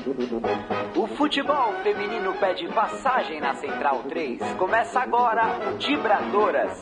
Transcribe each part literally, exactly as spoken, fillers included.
O futebol feminino pede passagem na Central três. Começa agora o Dibradoras.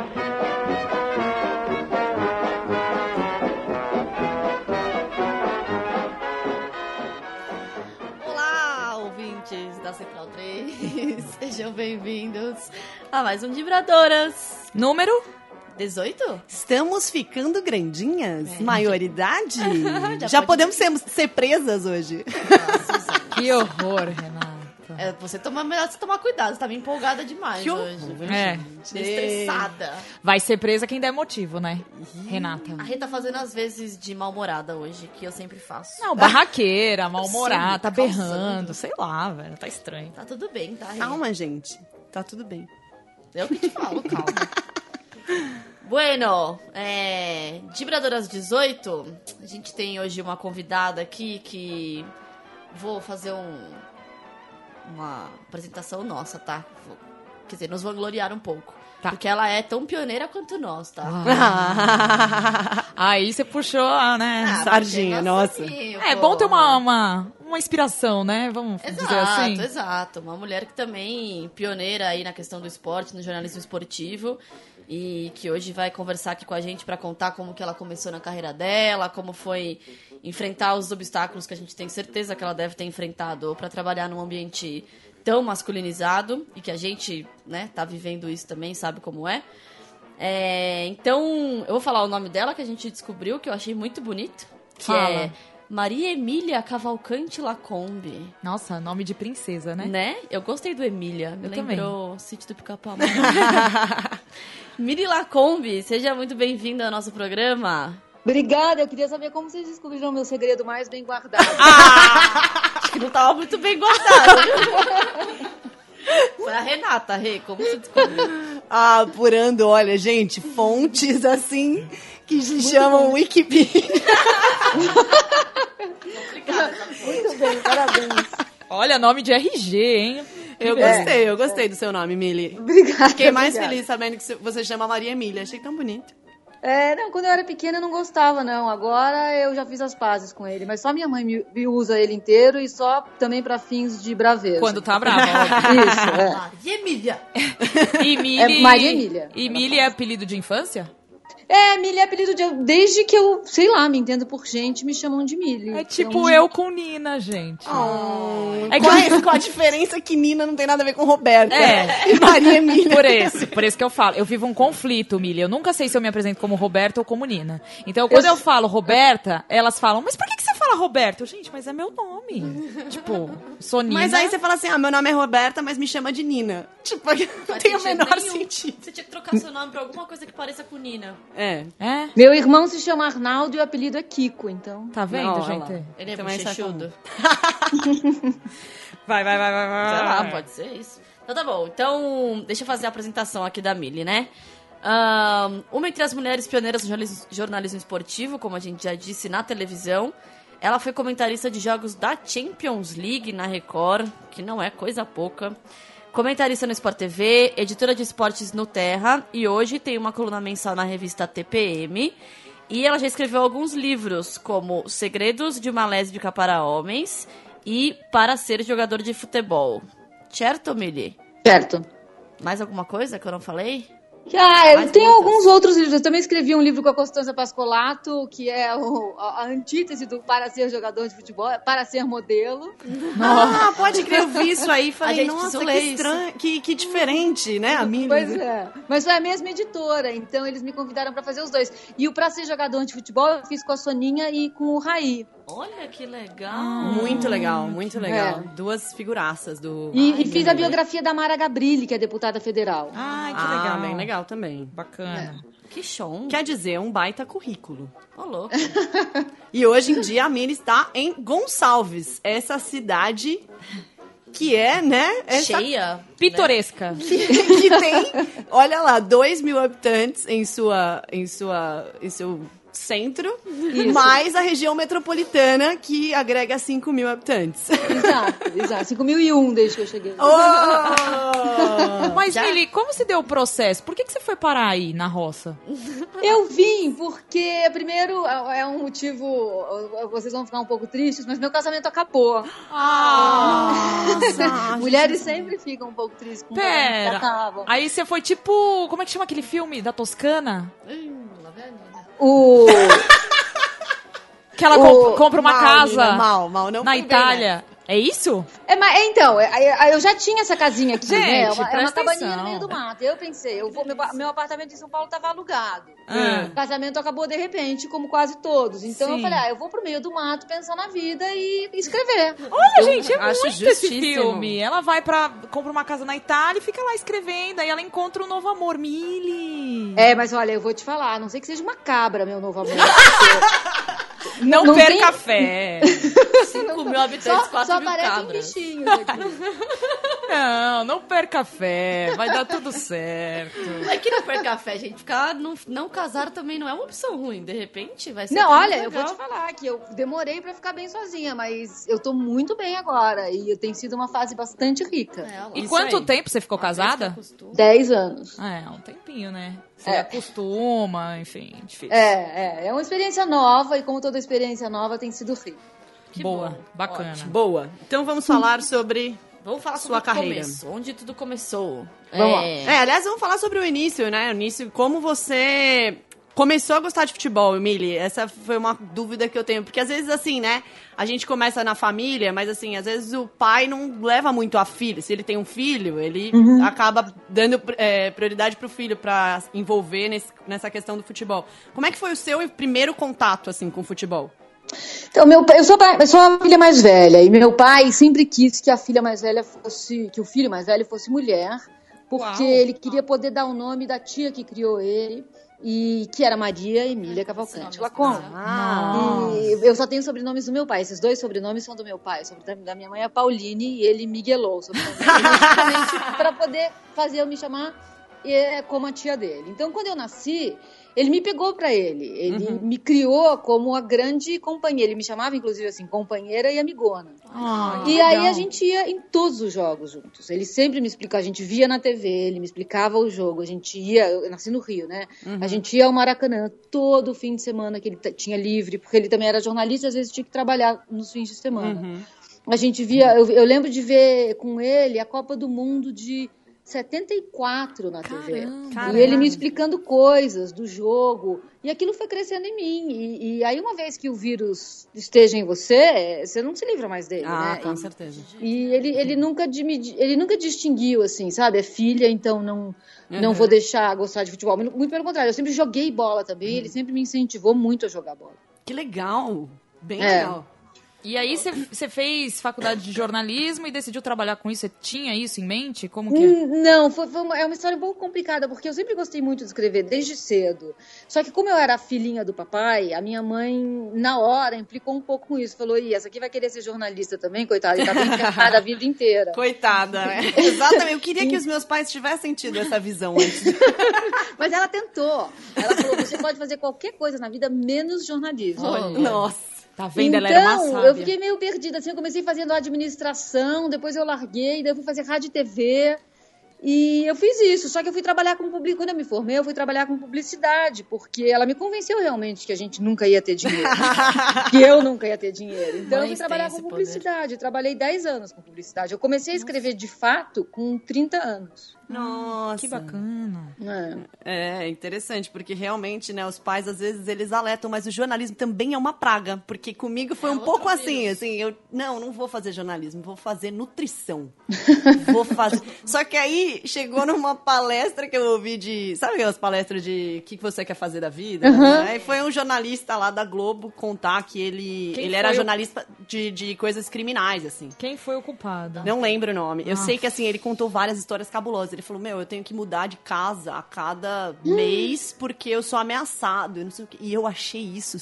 Olá, ouvintes da Central três. Sejam bem-vindos a mais um Dibradoras. Número dezoito? Estamos ficando grandinhas? É. Maioridade? Já, Já podemos ser, ser presas hoje. Nossa, que horror, Renata. é, você toma, melhor você tomar cuidado, você tá meio empolgada demais Que hoje. horror, É. Estressada. Vai ser presa quem der motivo, né, Renata? A Rê tá fazendo as vezes de mal-humorada hoje, que eu sempre faço. Não, barraqueira, mal-humorada, tá Sim, causando. berrando, sei lá, velho, tá estranho. Tá tudo bem, tá, Rê? Calma, gente. Tá tudo bem. Eu que te falo, calma. Bueno, é, Dibradoras dezoito, a gente tem hoje uma convidada aqui que vou fazer um, uma apresentação nossa, tá? Vou, quer dizer, nos vangloriar um pouco. Tá. Porque ela é tão pioneira quanto nós, tá? Aí você puxou, ah, né? Ah, sardinha, mas nossa. assim, É pô. bom ter uma, uma, uma inspiração, né? Vamos dizer Exato, assim. exato. Uma mulher que também pioneira aí na questão do esporte, no jornalismo esportivo, e que hoje vai conversar aqui com a gente para contar como que ela começou na carreira dela, como foi enfrentar os obstáculos que a gente tem certeza que ela deve ter enfrentado para trabalhar num ambiente tão masculinizado e que a gente, né, tá vivendo isso também, sabe como é. É, então, eu vou falar o nome dela que a gente descobriu, que eu achei muito bonito, que Fala. é Maria Emília Cavalcante Lacombe. Nossa, nome de princesa, né? Né? Eu gostei do Emília. Me Eu lembrou o Sítio do Pica-Pau. Miri Lacombe, seja muito bem-vinda ao nosso programa. Obrigada, eu queria saber como vocês descobriram o meu segredo mais bem guardado. Acho que não estava muito bem guardado. Foi a Renata, Rê, como você descobriu? Ah, apurando, olha, gente, fontes assim que se chamam Wikipedia. Muito bem, parabéns. Olha, nome de R G, hein? Eu gostei, eu gostei do seu nome, Mili. Obrigada. Fiquei mais obrigada. feliz sabendo que você chama Maria Emília. Achei tão bonito. É, não, quando eu era pequena eu não gostava, não. Agora eu já fiz as pazes com ele. Mas só minha mãe me, me usa ele inteiro e só também pra fins de braveza. Quando tá brava, óbvio. Isso, é. Maria Emília. Emília. É Maria Emília. Emília é apelido de infância? É, Mili é apelido de... Desde que eu, sei lá, me entendo por gente, me chamam de Mili. É tipo Então, eu com Nina, gente. Oh, É que qual, eu- é, qual a diferença que Nina não tem nada a ver com Roberta? É. E Maria Emília. Por isso, por isso que eu falo. Eu vivo um conflito, Milha. Eu nunca sei se eu me apresento como Roberta ou como Nina. Então, quando eu, Eu- falo Roberta, elas falam, mas por que, que você fala Roberta? Eu, gente, mas é meu nome. Tipo, sou Nina. Mas aí você fala assim, ah, meu nome é Roberta, mas me chama de Nina. Tipo, não tem o sentido menor nenhum. sentido. Você tinha que trocar seu nome pra alguma coisa que pareça com Nina. É. É? Meu irmão se chama Arnaldo e o apelido é Kiko, então... Tá vendo, Não, olha gente? lá. Ele é Também bochechudo. Vai, vai, vai, vai, vai. Sei lá, pode ser isso. Então tá bom. Então, deixa eu fazer a apresentação aqui da Mili, né? Ahn, uma entre as mulheres pioneiras do jornalismo, jornalismo esportivo, como a gente já disse, na televisão. Ela foi comentarista de jogos da Champions League na Record, que não é coisa pouca. Comentarista no Sport T V, editora de esportes no Terra, e hoje tem uma coluna mensal na revista T P M. E ela já escreveu alguns livros, como Segredos de uma Lésbica para Homens e Para Ser Jogador de Futebol. Certo, Mili? Certo. Mais alguma coisa que eu não falei? Ah, eu Mais tenho muitas. alguns outros livros. Eu também escrevi um livro com a Constança Pascolato, que é o- a, a antítese do para ser jogador de futebol, é para ser modelo. Ah, pode crer, eu vi isso aí. A Falei, gente nossa, precisou que ler isso. estranho, que, que diferente, né, a Mili? Pois é. Mas foi a mesma editora, então eles me convidaram pra fazer os dois. E o Pra Ser Jogador de Futebol eu fiz com a Soninha e com o Raí. Olha que legal. Muito legal, muito legal. É. Duas figuraças do... E, Ai, e fiz a Mili. biografia da Mara Gabrilli, que é deputada federal. Ai, que Ah, legal. bem legal também. Bacana. Que show. Quer dizer, um baita currículo. Ô, louco. E hoje em dia a Mili está em Gonçalves, essa cidade que é, né, essa Cheia. Pitoresca. que tem, olha lá, dois mil habitantes em sua, em sua, em seu centro, mais a região metropolitana, que agrega cinco mil habitantes. Exato, exato. cinco mil e um desde que eu cheguei. Oh! Mas, Mili, como se deu o processo? Por que, que você foi parar aí, na roça? Eu vim porque, primeiro, é um motivo... Vocês vão ficar um pouco tristes, mas meu casamento acabou. Ah! Nossa, Mulheres sempre ficam um pouco tristes com o casamento que Pera, acabam. aí você foi tipo... Como é que chama aquele filme da Toscana? O... Que ela O- comp- compra uma mal, casa menina, mal, mal, não na foi bem, Itália. É isso? É, mas, então, é, é, eu já tinha essa casinha aqui, Gente, né? É uma, é uma presta cabaninha atenção. no meio do mato. Eu pensei, eu vou, meu, meu apartamento em São Paulo estava alugado. Ah. O casamento acabou de repente, como quase todos. Então Sim. eu falei, ah, eu vou pro meio do mato pensar na vida e escrever. Olha, gente, é acho muito esse justíssimo. filme. Ela vai pra... compra uma casa na Itália e fica lá escrevendo. Aí ela encontra um novo amor. Mili! É, mas olha, eu vou te falar, a não sei que seja uma cabra, meu novo amor. Não, não perca tem- fé. cinco mil habitantes, Só, quatro só mil aparecem cabras. bichinhos aqui. Não, não perca fé. Vai dar tudo certo. É que não perca fé, gente. Ficar não, não casar também não é uma opção ruim. De repente, vai ser. Não, tudo olha, eu legal. vou te falar que eu demorei pra ficar bem sozinha, mas eu tô muito bem agora e tem sido uma fase bastante rica. É, lá. E Isso quanto aí. tempo você ficou casada? Acostuma. Dez anos. É, um tempinho, né? Você É. acostuma, enfim, difícil. É, é, é uma experiência nova e como toda experiência nova tem sido rica. Que Boa, bom. bacana. Ótimo. Boa. Então vamos falar sobre... Vamos falar sobre Sua o carreira. começo, onde tudo começou. Vamos lá. É, É, aliás, vamos falar sobre o início, né? O início, como você começou a gostar de futebol, Emily. Essa foi uma dúvida que eu tenho. Porque às vezes, assim, né? A gente começa na família, mas assim, às vezes o pai não leva muito a filha. Se ele tem um filho, ele acaba dando é, prioridade pro filho pra envolver nesse, nessa questão do futebol. Como é que foi o seu primeiro contato, assim, com o futebol? Então, meu, pai- eu, sou, pai- eu sou a filha mais velha e meu pai sempre quis que a filha mais velha fosse, que o filho mais velho fosse mulher, porque Uau. ele queria poder dar o nome da tia que criou ele, e que era Maria Emília Cavalcante Lacon. Ah. E eu só tenho sobrenomes do meu pai. Esses dois sobrenomes são do meu pai. O sobrenome da minha mãe é Pauline e ele Miguelou. Para poder fazer eu me chamar é, como a tia dele. Então, quando eu nasci, ele me pegou para ele. Ele Uhum. me criou como a grande companheira. Ele me chamava, inclusive, assim, companheira e amigona. Ah, E legal. aí a gente ia em todos os jogos juntos. Ele sempre me explicava, a gente via na T V, ele me explicava o jogo, a gente ia, eu nasci no Rio, né? A gente ia ao Maracanã todo fim de semana que ele t- tinha livre, porque ele também era jornalista e às vezes tinha que trabalhar nos fins de semana. A gente via, eu, eu lembro de ver com ele a Copa do Mundo de setenta e quatro na T V. Caramba. E ele me explicando coisas do jogo. E aquilo foi crescendo em mim. E, e aí, uma vez que o vírus esteja em você, você não se livra mais dele, Ah, né? com E- certeza. E ele, ele, nunca, dimi- ele nunca distinguiu, assim, sabe? É filha, então não, não Uhum. vou deixar gostar de futebol. Muito pelo contrário, eu sempre joguei bola também. Ele sempre me incentivou muito a jogar bola. Que legal. Bem É. legal. E aí você- você fez faculdade de jornalismo e decidiu trabalhar com isso? Você tinha isso em mente? Como que é? Hum, Não, foi, foi uma, é uma história um pouco complicada, porque eu sempre gostei muito de escrever, desde cedo. Só que como eu era a filhinha do papai, a minha mãe, na hora, implicou um pouco com isso. Falou, Ih, essa aqui vai querer ser jornalista também, coitada, e tá bem ferrada a vida inteira. Coitada, né? Exatamente. Eu queria que os meus pais tivessem tido essa visão antes. Mas ela tentou. Ela falou, você pode fazer qualquer coisa na vida, menos jornalismo. Olha. Nossa. Tá vendo? Então, Ela era uma sábia. eu fiquei meio perdida, assim, eu comecei fazendo administração, depois eu larguei, daí eu fui fazer rádio e T V, e eu fiz isso, só que eu fui trabalhar com publicidade, quando eu me formei, eu fui trabalhar com publicidade, porque ela me convenceu realmente que a gente nunca ia ter dinheiro, que eu nunca ia ter dinheiro, então eu Mães fui trabalhar têm com esse poder. publicidade, eu trabalhei dez anos com publicidade, eu comecei a escrever de fato com trinta anos. Nossa. Que bacana. É. É, interessante, porque realmente, né, os pais, às vezes, eles alertam, mas o jornalismo também é uma praga, porque comigo foi É um outro pouco vírus. assim, assim, eu, não, não vou fazer jornalismo, vou fazer nutrição. Vou fazer... Só que aí, chegou numa palestra que eu ouvi de, sabe aquelas palestras de o que que você quer fazer da vida? Né? Aí foi um jornalista lá da Globo contar que ele, Quem ele foi era o- jornalista de, de coisas criminais, assim. Quem foi o culpado? Não lembro o nome. Eu sei que, assim, ele contou várias histórias cabulosas. Ele falou, meu, eu tenho que mudar de casa a cada mês porque eu sou ameaçado. Eu não sei o quê. E eu achei isso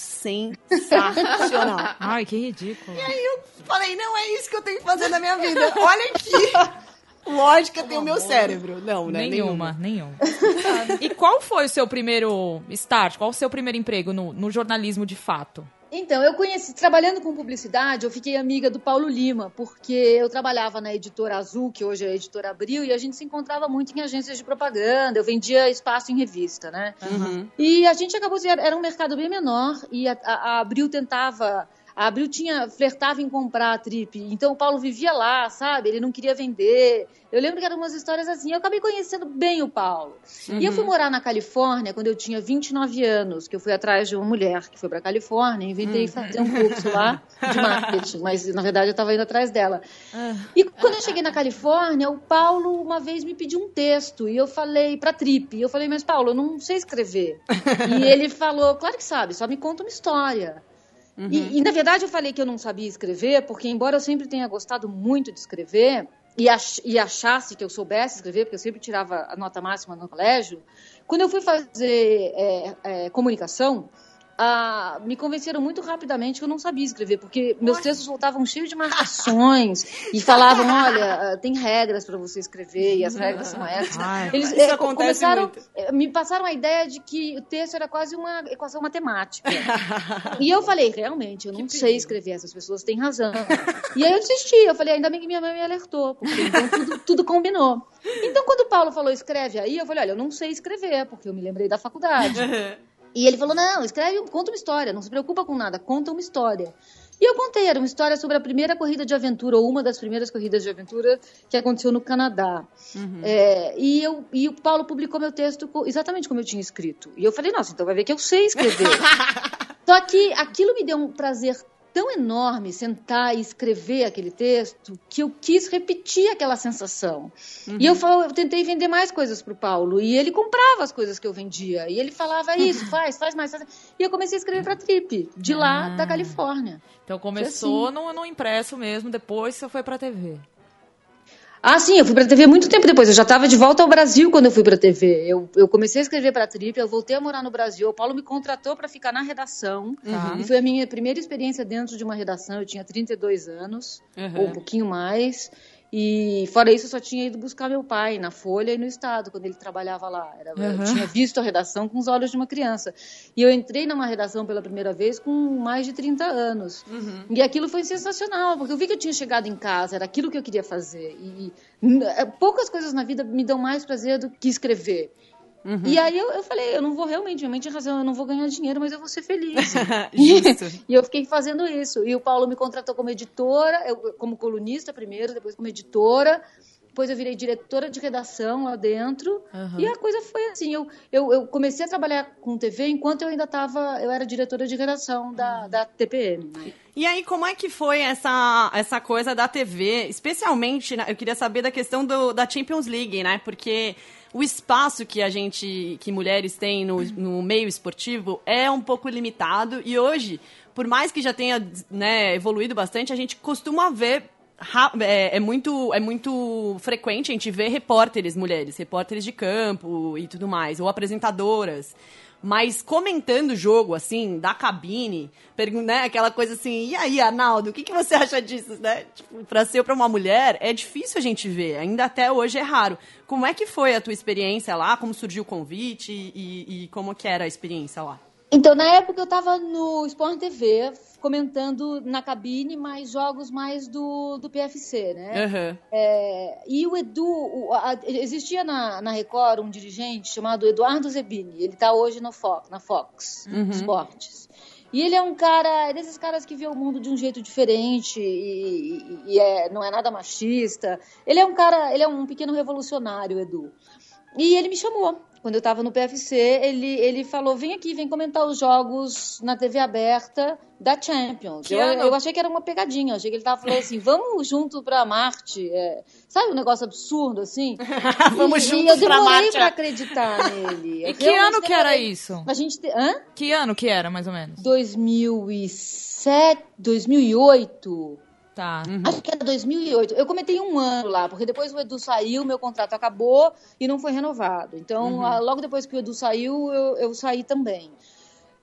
sensacional. Ai, que ridículo. Falei, não é isso que eu tenho que fazer na minha vida. Olha aqui. Lógica tem o meu cérebro. Não, né? Nenhuma, nenhuma. nenhuma. E qual foi o seu primeiro start? Qual o seu primeiro emprego no, no jornalismo de fato? Então, eu conheci, trabalhando com publicidade, eu fiquei amiga do Paulo Lima, porque eu trabalhava na Editora Azul, que hoje é a Editora Abril, e a gente se encontrava muito em agências de propaganda, eu vendia espaço em revista, né? Uhum. E a gente acabou, era um mercado bem menor, e a, a, a Abril tentava... A Abril tinha, flertava em comprar a Trip, então o Paulo vivia lá, sabe? Ele não queria vender. Eu lembro que eram umas histórias assim. Eu acabei conhecendo bem o Paulo. Uhum. E eu fui morar na Califórnia quando eu tinha vinte e nove anos, que eu fui atrás de uma mulher que foi pra Califórnia, inventei uhum. fazer um curso lá de marketing, mas na verdade eu estava indo atrás dela. Uhum. E quando eu cheguei na Califórnia, o Paulo uma vez me pediu um texto, e eu falei pra Trip, e eu falei, mas Paulo, eu não sei escrever. E ele falou, claro que sabe, só me conta uma história. Uhum. E, e, na verdade, eu falei que eu não sabia escrever, porque embora eu sempre tenha gostado muito de escrever e, ach, e achasse que eu soubesse escrever, porque eu sempre tirava a nota máxima no colégio, quando eu fui fazer é, é, comunicação, ah, me convenceram muito rapidamente que eu não sabia escrever, porque meus Nossa. textos voltavam cheios de marcações e falavam, olha, tem regras para você escrever e as regras são essas. Ai, Eles isso é, começaram, muito. Me passaram a ideia de que o texto era quase uma equação matemática. E eu falei, realmente, eu não que sei perigo. escrever, essas pessoas têm razão. E aí eu desisti, eu falei, ainda bem que minha mãe me alertou, porque então tudo, tudo combinou. Então quando o Paulo falou, escreve aí, eu falei, olha, eu não sei escrever, porque eu me lembrei da faculdade. E ele falou, não, escreve, conta uma história, não se preocupa com nada, conta uma história. E eu contei, era uma história sobre a primeira corrida de aventura, ou uma das primeiras corridas de aventura que aconteceu no Canadá. Uhum. É, e, eu, e o Paulo publicou meu texto exatamente como eu tinha escrito. E eu falei, nossa, então vai ver que eu sei escrever. Só que aquilo me deu um prazer tão enorme sentar e escrever aquele texto que eu quis repetir aquela sensação. Uhum. E eu, eu tentei vender mais coisas para o Paulo, e ele comprava as coisas que eu vendia, e ele falava isso, faz, faz mais, faz. E eu comecei a escrever para a Trip, de lá ah. da Califórnia. Então começou assim. no, no impresso mesmo, depois você foi para a T V. Ah, sim, eu fui pra T V muito tempo depois. Eu já estava de volta ao Brasil quando eu fui pra T V. Eu, eu comecei a escrever pra Trip, eu voltei a morar no Brasil. O Paulo me contratou para ficar na redação. Uhum. E foi a minha primeira experiência dentro de uma redação. Eu tinha trinta e dois anos, uhum. ou um pouquinho mais. E fora isso, eu só tinha ido buscar meu pai na Folha e no Estado, quando ele trabalhava lá. Era, uhum. Eu tinha visto a redação com os olhos de uma criança. E eu entrei numa redação pela primeira vez com mais de trinta anos. Uhum. E aquilo foi sensacional, porque eu vi que eu tinha chegado em casa, era aquilo que eu queria fazer. E, e poucas coisas na vida me dão mais prazer do que escrever. Uhum. E aí eu, eu falei, eu não vou realmente, minha mãe tinha razão, eu não vou ganhar dinheiro, mas eu vou ser feliz. e, e eu fiquei fazendo isso. E o Paulo me contratou como editora, eu, como colunista primeiro, depois como editora. Depois eu virei diretora de redação lá dentro. Uhum. E a coisa foi assim, eu, eu, eu comecei a trabalhar com T V enquanto eu ainda estava, eu era diretora de redação da, uhum. da T P M. Né? E aí, como é que foi essa, essa coisa da T V? Especialmente, né, eu queria saber da questão do, da Champions League, né? Porque o espaço que a gente, que mulheres têm no, no meio esportivo é um pouco limitado. E hoje, por mais que já tenha, né, evoluído bastante, a gente costuma ver... É, é, muito, é muito frequente a gente ver repórteres mulheres, repórteres de campo e tudo mais, ou apresentadoras, mas comentando o jogo, assim, da cabine, né, aquela coisa assim, e aí, Arnaldo, o que, que você acha disso, né? Tipo, pra ser ou pra uma mulher, é difícil a gente ver, ainda até hoje é raro. Como é que foi a tua experiência lá, como surgiu o convite e, e como que era a experiência lá? Então, na época eu tava no Sport T V, comentando na cabine mais jogos mais do, do P F C, né? Uhum. É, e o Edu, o, a, existia na, na Record um dirigente chamado Eduardo Zebini, ele tá hoje no Fox, na Fox uhum. Esportes. E ele é um cara, é desses caras que vê o mundo de um jeito diferente e, e, e é, não é nada machista. Ele é um cara, ele é um pequeno revolucionário, Edu. E ele me chamou. Quando eu estava no P F C, ele, ele falou, vem aqui, vem comentar os jogos na T V aberta da Champions. Eu, eu achei que era uma pegadinha, eu achei que ele estava falando assim, vamos junto pra Marte. É, sabe um negócio absurdo, assim? vamos e, juntos e pra Marte. Eu demorei pra acreditar nele. E que ano que era isso? A gente te... Hã? Que ano que era, mais ou menos? dois mil e sete, dois mil e oito... Tá. Uhum. Acho que era dois mil e oito. Eu comentei um ano lá, porque depois o Edu saiu, meu contrato acabou e não foi renovado. Então, uhum. logo depois que o Edu saiu, eu, eu saí também.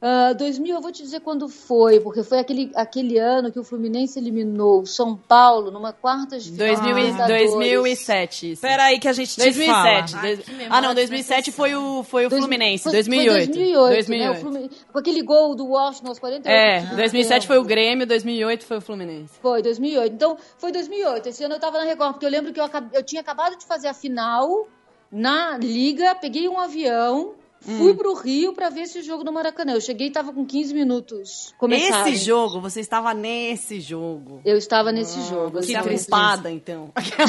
Uh, dois mil, eu vou te dizer quando foi, porque foi aquele, aquele ano que o Fluminense eliminou o São Paulo numa quarta de final. dois mil e sete. Espera aí que a gente te dois mil e sete. fala. Ai, ah, não, dois mil e sete foi o, foi o Dois- Fluminense. foi- dois mil e oito. Foi dois mil e oito, dois mil e né? O oito. Flumin- Com aquele gol do Washington aos quarenta e oito. É, do dois mil e sete tempo. foi o Grêmio, dois mil e oito foi o Fluminense. Foi, dois mil e oito. Então, foi dois mil e oito. Esse ano eu tava na Record, porque eu lembro que eu, acab- eu tinha acabado de fazer a final na Liga, peguei um avião, fui pro Rio pra ver esse jogo no Maracanã. Eu cheguei e tava com quinze minutos começaram. Esse jogo, você estava nesse jogo. Eu estava nesse jogo. Eu Você é estava nesse culpada, então.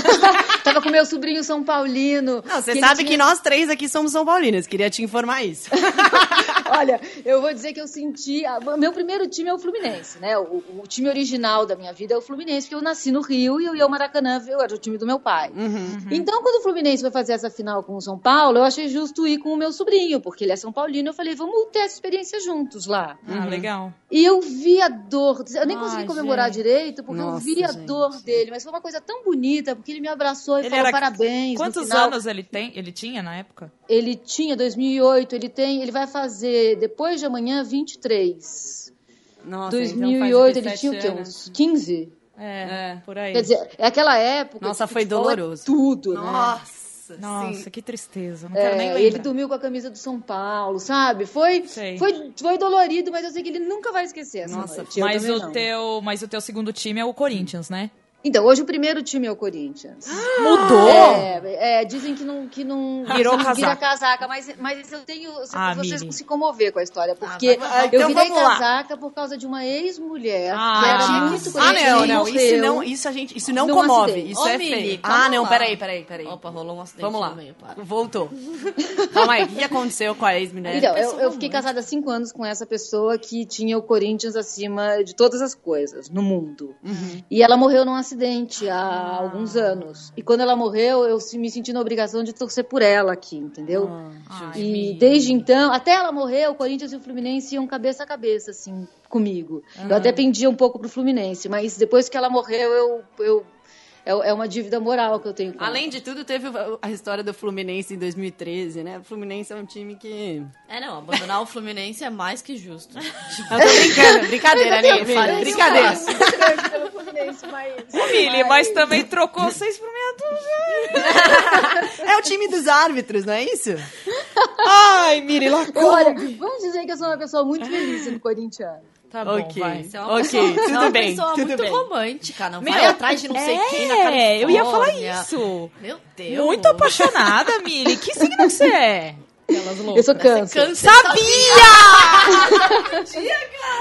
Tava com meu sobrinho São Paulino. Não, você que ele sabe tinha- que nós três aqui somos São Paulinos. Queria te informar isso. Olha, eu vou dizer que eu senti... a- Meu primeiro time é o Fluminense, né? O, o time original da minha vida é o Fluminense, porque eu nasci no Rio e eu ia ao Maracanã ver, era o time do meu pai. Então, quando o Fluminense foi fazer essa final com o São Paulo, eu achei justo ir com o meu sobrinho, porque ele é São Paulino. Eu falei, vamos ter essa experiência juntos lá. Ah, legal. E eu vi a dor. Eu nem Ai, consegui comemorar gente. direito, porque Nossa, eu vi a gente. dor dele. Mas foi uma coisa tão bonita, porque ele me abraçou e Ele falou era- parabéns. No Quantos final. anos ele tem? Ele tinha na época? Ele tinha, dois mil e oito, ele tem, ele vai fazer, depois de amanhã, vinte e três. Nossa, dois então mil faz e oito, aqui ele sete tinha o quê? anos. Uns quinze? É, É. por aí. Quer dizer, é aquela época... Nossa, que foi futebol é doloroso. tudo, né? Nossa, Nossa, sim. que tristeza. Não quero nem É, lembrar. ele dormiu com a camisa do São Paulo, sabe? Foi, Sei. foi, foi dolorido, mas eu sei que ele nunca vai esquecer essa Nossa, noite. Eu Mas também o, não. teu, mas o teu segundo time é o Corinthians, né? Então, hoje o primeiro time é o Corinthians. Mudou? É, é, dizem que não, que não, Virou que não vira casaca. casaca, mas, mas eu tenho. Ah, vocês Mili. vão se comover com a história, porque vai, vai. eu Então virei vamos lá. casaca por causa de uma ex-mulher Ah, que era tinha que muito ser. Ah, conhecida. não, e não. Isso morreu. não, isso a gente, isso não Num comove. acidente. Isso Ô, é Mili, feio. calma Ah, não, lá. peraí, peraí, peraí. Opa, rolou um acidente Vamos lá. no meio, para. Voltou. Calma aí, o que aconteceu com a ex-mulher? Então, eu, eu fiquei casada há cinco anos com essa pessoa que tinha o Corinthians acima de todas as coisas no mundo. E ela morreu num acidente há alguns anos. E quando ela morreu, eu se- me senti na obrigação de torcer por ela aqui, entendeu? Ai, E Mili. desde então, até ela morrer, o Corinthians e o Fluminense iam cabeça a cabeça, assim, comigo. Eu até pendia um pouco pro Fluminense, mas depois que ela morreu, eu... eu é é uma dívida moral que eu tenho com Além de tudo, teve a história do Fluminense em dois mil e treze, né? O Fluminense é um time que... É, não, abandonar o Fluminense é mais que justo. Eu tô brincando, brincadeira, né? Fala, Brincadeira. ela. Pelo Fluminense, mas... Ô, Mili, mas também trocou seis por meia dúzia. É o time dos árbitros, não é isso? Ai, Mili, lá Olha, vamos dizer que eu sou uma pessoa muito feliz no corintiano. Tá bom, Ok. vai. Você é uma Ok, pessoa, tudo você é uma bem, pessoa tudo muito bem. romântica, não Meu, vai atrás de não sei quem na Califórnia. É, eu ia falar isso. Meu Deus. Muito apaixonada, Mili. Que signo que você é? Aquelas loucas. Eu sou câncer. Câncer. Sabia!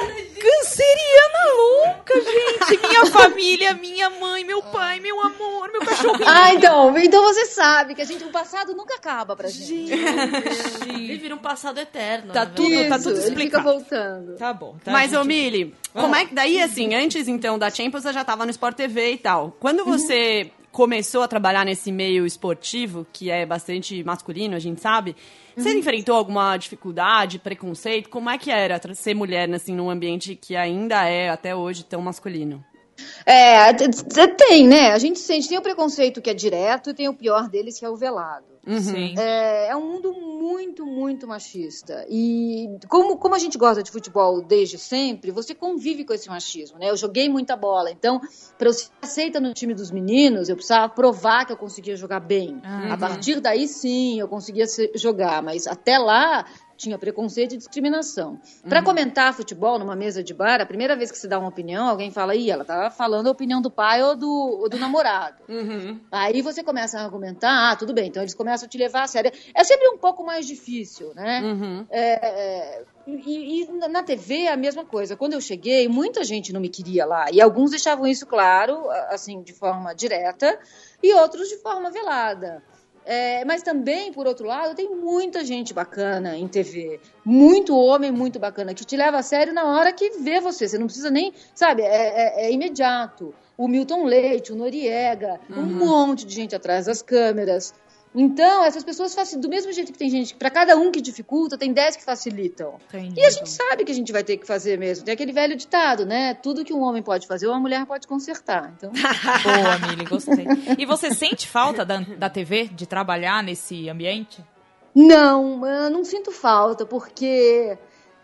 Canceriana louca, gente. Minha família, minha mãe, meu pai, meu amor, meu cachorrinho. Ah, então, então você sabe que a gente, o passado nunca acaba pra gente. Vive num passado eterno. Tá na tudo- verdade. tá Isso, tudo ele fica explicado. voltando. Tá bom, tá, Mas, gente? ô Mili, como é que daí, assim, antes então da Champions, você já tava no Sport T V e tal. Quando você começou a trabalhar nesse meio esportivo, que é bastante masculino, a gente sabe, você enfrentou alguma dificuldade, preconceito? Como é que era tra- ser mulher, assim, num ambiente que ainda é, até hoje, tão masculino? É, t- t- tem, né? A gente sente, tem o preconceito que é direto e tem o pior deles que é o velado. Sim. É, é um mundo muito, muito machista. E como, como a gente gosta de futebol desde sempre, você convive com esse machismo, né? Eu joguei muita bola, então, para eu ser aceita no time dos meninos, eu precisava provar que eu conseguia jogar bem. A partir daí, sim, eu conseguia ser- jogar, mas até lá tinha preconceito e discriminação. Para comentar futebol numa mesa de bar, a primeira vez que se dá uma opinião, alguém fala, ih, ela tá falando a opinião do pai ou do, ou do namorado. Aí você começa a argumentar, ah, tudo bem, então eles começam a te levar a sério. É sempre um pouco mais difícil, né? É, é, e, e na T V a mesma coisa. Quando eu cheguei, muita gente não me queria lá. E alguns deixavam isso claro, assim, de forma direta, e outros de forma velada. É, mas também, por outro lado, tem muita gente bacana em T V. Muito homem muito bacana, que te leva a sério na hora que vê você. Você não precisa nem, sabe, é, é, é imediato. O Milton Leite, o Noriega, um monte de gente atrás das câmeras. Então, essas pessoas fazem do mesmo jeito que tem gente, para cada um que dificulta, tem dez que facilitam. Entendi. E a gente sabe que a gente vai ter que fazer mesmo. Tem aquele velho ditado, né? Tudo que um homem pode fazer, uma mulher pode consertar. Então, Boa, Mili, gostei. E você sente falta da, da T V, de trabalhar nesse ambiente? não, eu não sinto falta, porque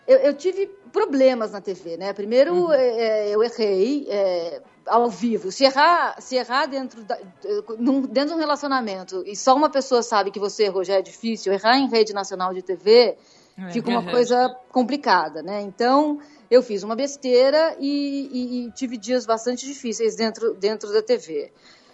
eu, eu tive problemas na T V, né? Primeiro, uhum. é, eu errei é, ao vivo. Se errar, se errar dentro, da, dentro de um relacionamento e só uma pessoa sabe que você errou, já é difícil. Errar em rede nacional de T V é, fica uma é coisa complicada, né? Então, eu fiz uma besteira e, e, e tive dias bastante difíceis dentro, dentro da T V.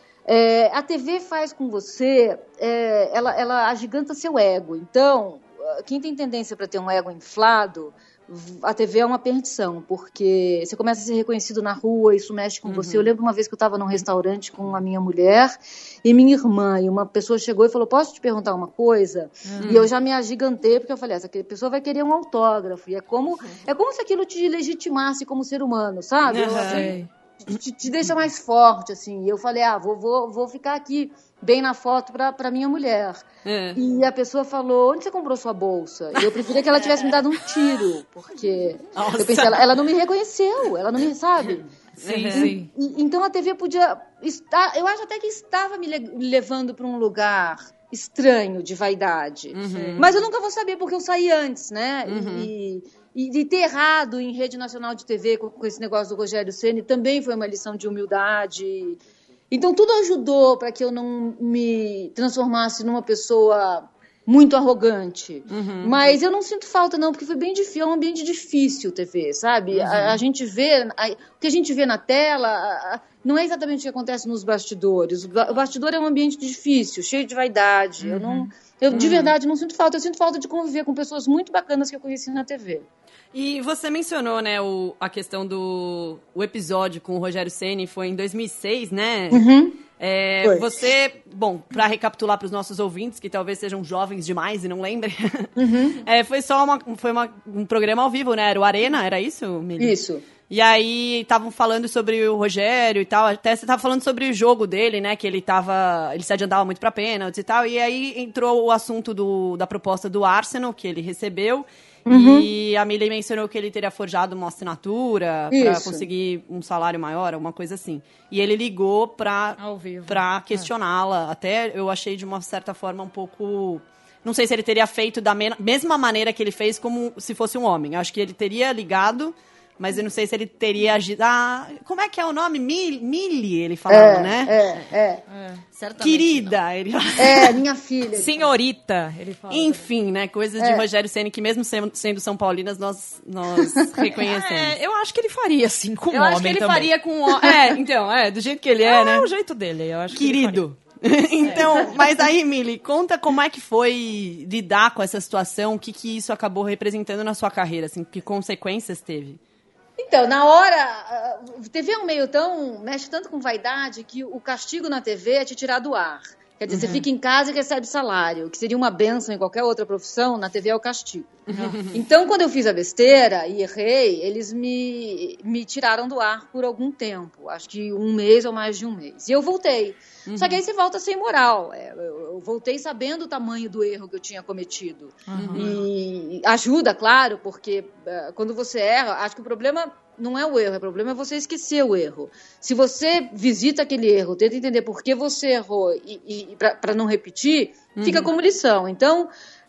É, a T V faz com você, é, ela, ela agiganta seu ego. Então, quem tem tendência para ter um ego inflado, a T V é uma perdição, porque você começa a ser reconhecido na rua, isso mexe com uhum. você. Eu lembro uma vez que eu estava num restaurante com a minha mulher e minha irmã, e uma pessoa chegou e falou, posso te perguntar uma coisa? Uhum. E eu já me agigantei, porque eu falei, essa pessoa vai querer um autógrafo, e é como, é como se aquilo te legitimasse como ser humano, sabe? Uhum. Eu, assim, te, te deixa mais forte, assim. E eu falei, ah, vou, vou, vou ficar aqui bem na foto pra, pra minha mulher. É. E a pessoa falou, onde você comprou sua bolsa? E eu preferia que ela tivesse me dado um tiro, porque Nossa. eu pensei, ela, ela não me reconheceu, ela não me sabe. Sim, e, sim. E, então a T V podia estar, eu acho até que estava me levando para um lugar estranho de vaidade. Uhum. Mas eu nunca vou saber, porque eu saí antes, né? Uhum. E, e, e ter errado em rede nacional de T V com, com esse negócio do Rogério Ceni também foi uma lição de humildade. Então, tudo ajudou para que eu não me transformasse numa pessoa muito arrogante. Uhum. Mas eu não sinto falta, não, porque foi bem difícil, é um ambiente difícil T V, sabe? Uhum. A, a gente vê, a, o que a gente vê na tela a, a, não é exatamente o que acontece nos bastidores. O, ba, o bastidor é um ambiente difícil, cheio de vaidade. Uhum. Eu, não, eu uhum. de verdade, não sinto falta. Eu sinto falta de conviver com pessoas muito bacanas que eu conheci na T V. E você mencionou, né, o, a questão do o episódio com o Rogério Ceni, foi em dois mil e seis, né? Uhum. É, você, bom, para recapitular para os nossos ouvintes, que talvez sejam jovens demais e não lembrem, uhum. é, foi só uma, foi uma, um programa ao vivo, né? Era o Arena, era isso, Mili? Isso. E aí estavam falando sobre o Rogério e tal, até você tava falando sobre o jogo dele, né, que ele tava, ele se adiantava muito pra pênaltis e tal, e aí entrou o assunto do, da proposta do Arsenal, que ele recebeu, uhum. e a Mili mencionou que ele teria forjado uma assinatura para conseguir um salário maior, alguma coisa assim. E ele ligou pra, pra questioná-la, é. até eu achei de uma certa forma um pouco... Não sei se ele teria feito da me- mesma maneira que ele fez como se fosse um homem, eu acho que ele teria ligado... Mas eu não sei se ele teria agido... Ah, como é que é o nome? Mili, Mili ele falava, é, né? É, é. é. Querida, não. ele É, minha filha. Senhorita, ele fala. Enfim, né? Coisas é. de Rogério Ceni que mesmo sendo, sendo São Paulinas, nós, nós reconhecemos. É, eu acho que ele faria, assim, com eu homem Eu acho que ele também. faria com... É, então, é, do jeito que ele é, é né? É o jeito dele, eu acho Querido. que ele faria. Então, é. mas aí, Mili, conta como é que foi lidar com essa situação, o que, que isso acabou representando na sua carreira, assim, que consequências teve? Então, na hora, a T V é um meio tão... mexe tanto com vaidade que o castigo na T V é te tirar do ar. Quer dizer, uhum. você fica em casa e recebe salário, que seria uma bênção em qualquer outra profissão, na T V é o castigo. Uhum. Então, quando eu fiz a besteira e errei, eles me, me tiraram do ar por algum tempo. Acho que um mês ou mais de um mês. E eu voltei. Uhum. Só que aí você volta sem moral. Eu voltei sabendo o tamanho do erro que eu tinha cometido. Uhum. E ajuda, claro, porque uh, quando você erra, acho que o problema não é o erro, o problema é você esquecer o erro. Se você visita aquele erro, tenta entender por que você errou e, e para não repetir, uhum. fica como lição. Então,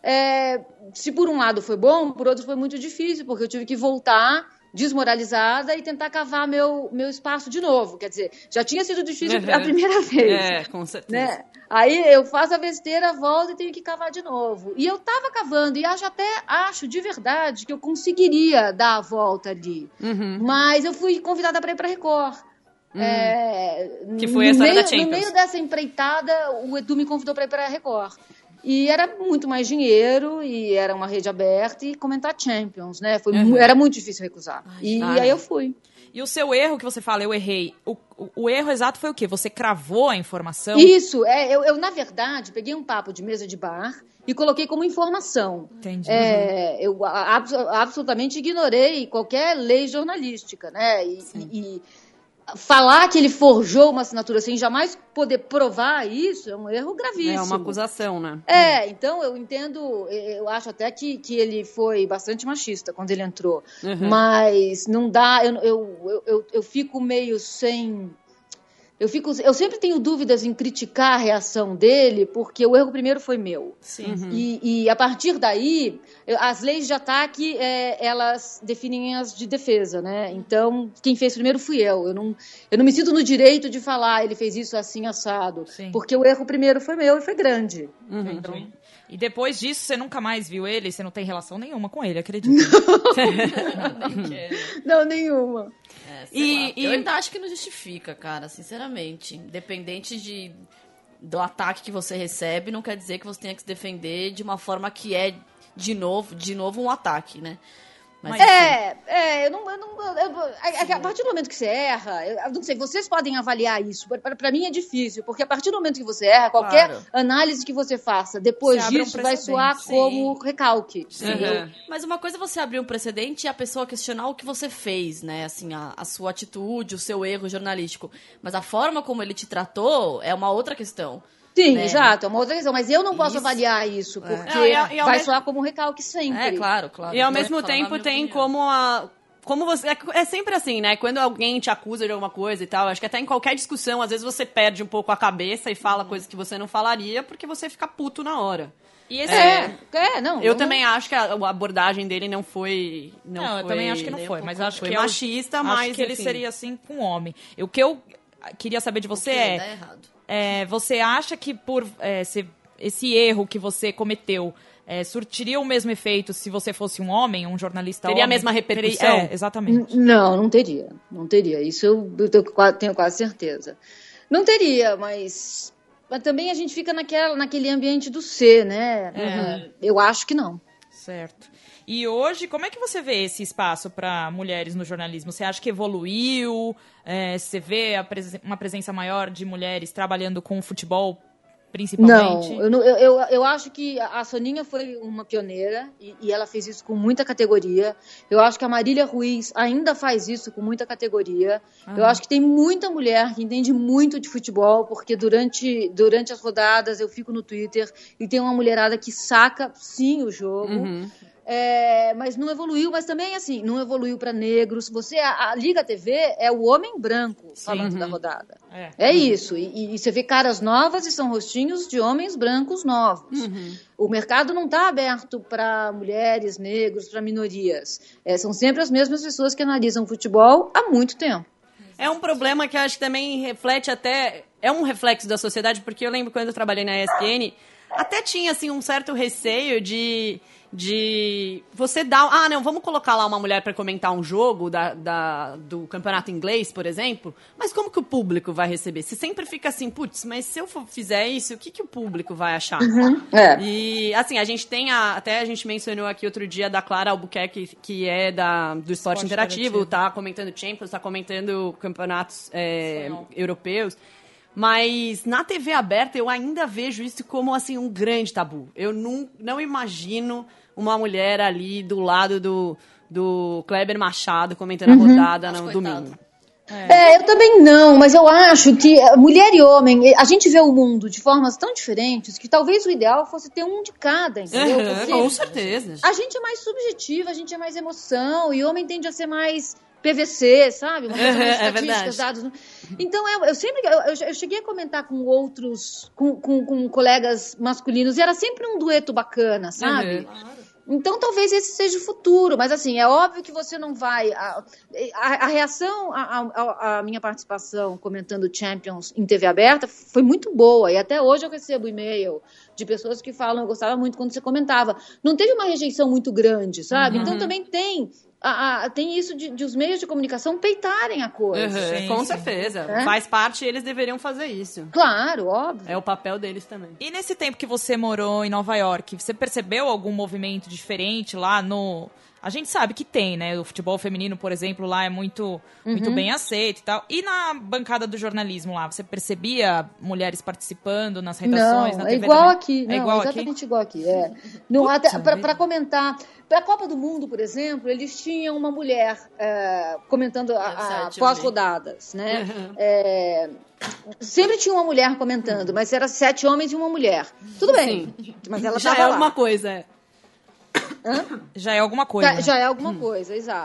é, se por um lado foi bom, por outro foi muito difícil, porque eu tive que voltar desmoralizada e tentar cavar meu, meu espaço de novo. Quer dizer, já tinha sido difícil uhum. a primeira vez. É, com certeza. Né? Aí eu faço a besteira, volto e tenho que cavar de novo. E eu tava cavando, e acho até, acho de verdade, que eu conseguiria dar a volta ali. Uhum. Mas eu fui convidada para ir para Record. Uhum. É, que foi a história meio, da Champions. No meio dessa empreitada, o Edu me convidou para ir para a Record. E era muito mais dinheiro, e era uma rede aberta, e comentar Champions, né? Foi, uhum. Era muito difícil recusar. Ai, e ai. aí eu fui. E o seu erro que você fala, eu errei, o, o, o erro exato foi o quê? Você cravou a informação? Isso, é, eu, eu, na verdade, peguei um papo de mesa de bar e coloquei como informação. Entendi. É, eu abs- absolutamente ignorei qualquer lei jornalística, né? E, e falar que ele forjou uma assinatura sem jamais poder provar isso é um erro gravíssimo. É uma acusação, né? É, então eu entendo, eu acho até que, que ele foi bastante machista quando ele entrou. Uhum. Mas não dá, eu, eu, eu, eu fico meio sem... Eu, fico, eu sempre tenho dúvidas em criticar a reação dele, porque o erro primeiro foi meu. Sim. Uhum. E, e a partir daí, as leis de ataque, é, elas definem as de defesa, né? Então, quem fez primeiro fui eu. Eu não, eu não me sinto no direito de falar, ele fez isso assim, assado. Sim. Porque o erro primeiro foi meu e foi grande. Uhum. Então, e depois disso, você nunca mais viu ele? Você não tem relação nenhuma com ele, acredito. Não, nenhuma. É, e, e eu ainda acho que não justifica, cara, sinceramente. Independente de, do ataque que você recebe, não quer dizer que você tenha que se defender de uma forma que é, de novo, de novo um ataque, né? Mas, é, assim, é, eu não, eu não eu, a, a partir do momento que você erra, eu não sei, vocês podem avaliar isso. Para mim é difícil, porque a partir do momento que você erra, qualquer claro. análise que você faça depois você disso um vai soar sim. como recalque. Sim. Uhum. Mas uma coisa é você abrir um precedente e a pessoa questionar o que você fez, né? Assim, a, a sua atitude, o seu erro jornalístico. Mas a forma como ele te tratou é uma outra questão. Sim, né? Exato, é uma outra questão, mas eu não posso isso. avaliar isso, porque é. não, e, e vai mesmo... soar como um recalque sempre. É, claro, claro. E ao mesmo tempo tem opinião. como a... Como você, é, é sempre assim, né? Quando alguém te acusa de alguma coisa e tal, acho que até em qualquer discussão, às vezes você perde um pouco a cabeça e fala uhum. coisas que você não falaria, porque você fica puto na hora. E esse é, é, não. Eu não, também não... acho que a, a abordagem dele não foi... Não, não foi, eu também acho que não foi, mas acho foi que machista, eu, mas... Acho que ele enfim. seria assim com o homem. O que eu queria saber de você é... Dá errado. É, você acha que por é, se, esse erro que você cometeu é, surtiria o mesmo efeito se você fosse um homem, um jornalista Teria homem? a mesma repercussão? É, exatamente. Não, não teria. Não teria. Isso eu, eu tenho quase certeza. Não teria, mas, mas também a gente fica naquela, naquele ambiente do ser, né? É. Uhum. Eu acho que não. Certo. E hoje, como é que você vê esse espaço para mulheres no jornalismo? Você acha que evoluiu? É, você vê a presen- uma presença maior de mulheres trabalhando com o futebol, principalmente? Não, eu, não, eu, eu, eu acho que a Soninha foi uma pioneira e, e ela fez isso com muita categoria. Eu acho que a Marília Ruiz ainda faz isso com muita categoria. Ah. Eu acho que tem muita mulher que entende muito de futebol, porque durante, durante as rodadas eu fico no Twitter e tem uma mulherada que saca, sim, o jogo. Uhum. É, mas não evoluiu, mas também assim, não evoluiu para negros. Você, a, a Liga T V é o homem branco falando Sim. da rodada. É, é uhum. isso. E, e você vê caras novas e são rostinhos de homens brancos novos. Uhum. O mercado não está aberto para mulheres, negros, para minorias. É, são sempre as mesmas pessoas que analisam futebol há muito tempo. É um problema que eu acho que também reflete até... É um reflexo da sociedade, porque eu lembro quando eu trabalhei na E S P N, até tinha assim, um certo receio de... de você dar... Ah, não, vamos colocar lá uma mulher para comentar um jogo da, da, do campeonato inglês, por exemplo, mas como que o público vai receber? Você sempre fica assim, putz, mas se eu fizer isso, o que, que o público vai achar? Uhum, é. E, assim, a gente tem, a, até a gente mencionou aqui outro dia da Clara Albuquerque, que é da, do Esporte, Esporte Interativo, Interativo, tá comentando Champions, tá comentando campeonatos é, europeus. Mas na T V aberta eu ainda vejo isso como assim, um grande tabu. Eu não, não imagino uma mulher ali do lado do, do Kleber Machado comentando uhum. a rodada no domingo. É. é, eu também não, mas eu acho que mulher e homem, a gente vê o mundo de formas tão diferentes que talvez o ideal fosse ter um de cada, entendeu? Uhum, Porque com certeza. A gente é mais subjetiva, a gente é mais emoção, e o homem tende a ser mais P V C, sabe? Uma coisa mais estatísticas, dados. Então, eu, eu sempre. Eu, eu cheguei a comentar com outros, com, com, com colegas masculinos, e era sempre um dueto bacana, sabe? Uhum. Então, talvez esse seja o futuro, mas assim, é óbvio que você não vai... A, a, a reação à minha participação comentando Champions em T V aberta foi muito boa, e até hoje eu recebo e-mail de pessoas que falam, eu gostava muito quando você comentava. Não teve uma rejeição muito grande, sabe? Uhum. Então, também tem... A, a, tem isso de, de os meios de comunicação peitarem a coisa. Uhum, sim, com sim. certeza. É? Faz parte, eles deveriam fazer isso. Claro, óbvio. É o papel deles também. E nesse tempo que você morou em Nova York, você percebeu algum movimento diferente lá no... A gente sabe que tem, né? O futebol feminino, por exemplo, lá é muito, uhum. muito bem aceito e tal. E na bancada do jornalismo lá, você percebia mulheres participando nas redações, não, na T V é igual também? aqui. Não, é igual exatamente aqui? igual aqui. É. No, até, pra, pra comentar, pra Copa do Mundo, por exemplo, eles tinham uma mulher é, comentando a, a pós-rodadas, né? Uhum. É, sempre tinha uma mulher comentando, mas era sete homens e uma mulher. Tudo bem, Sim. mas ela Já tava é lá. alguma coisa, é. Hã? Já é alguma coisa. Já, né? já é alguma hum. coisa, exato.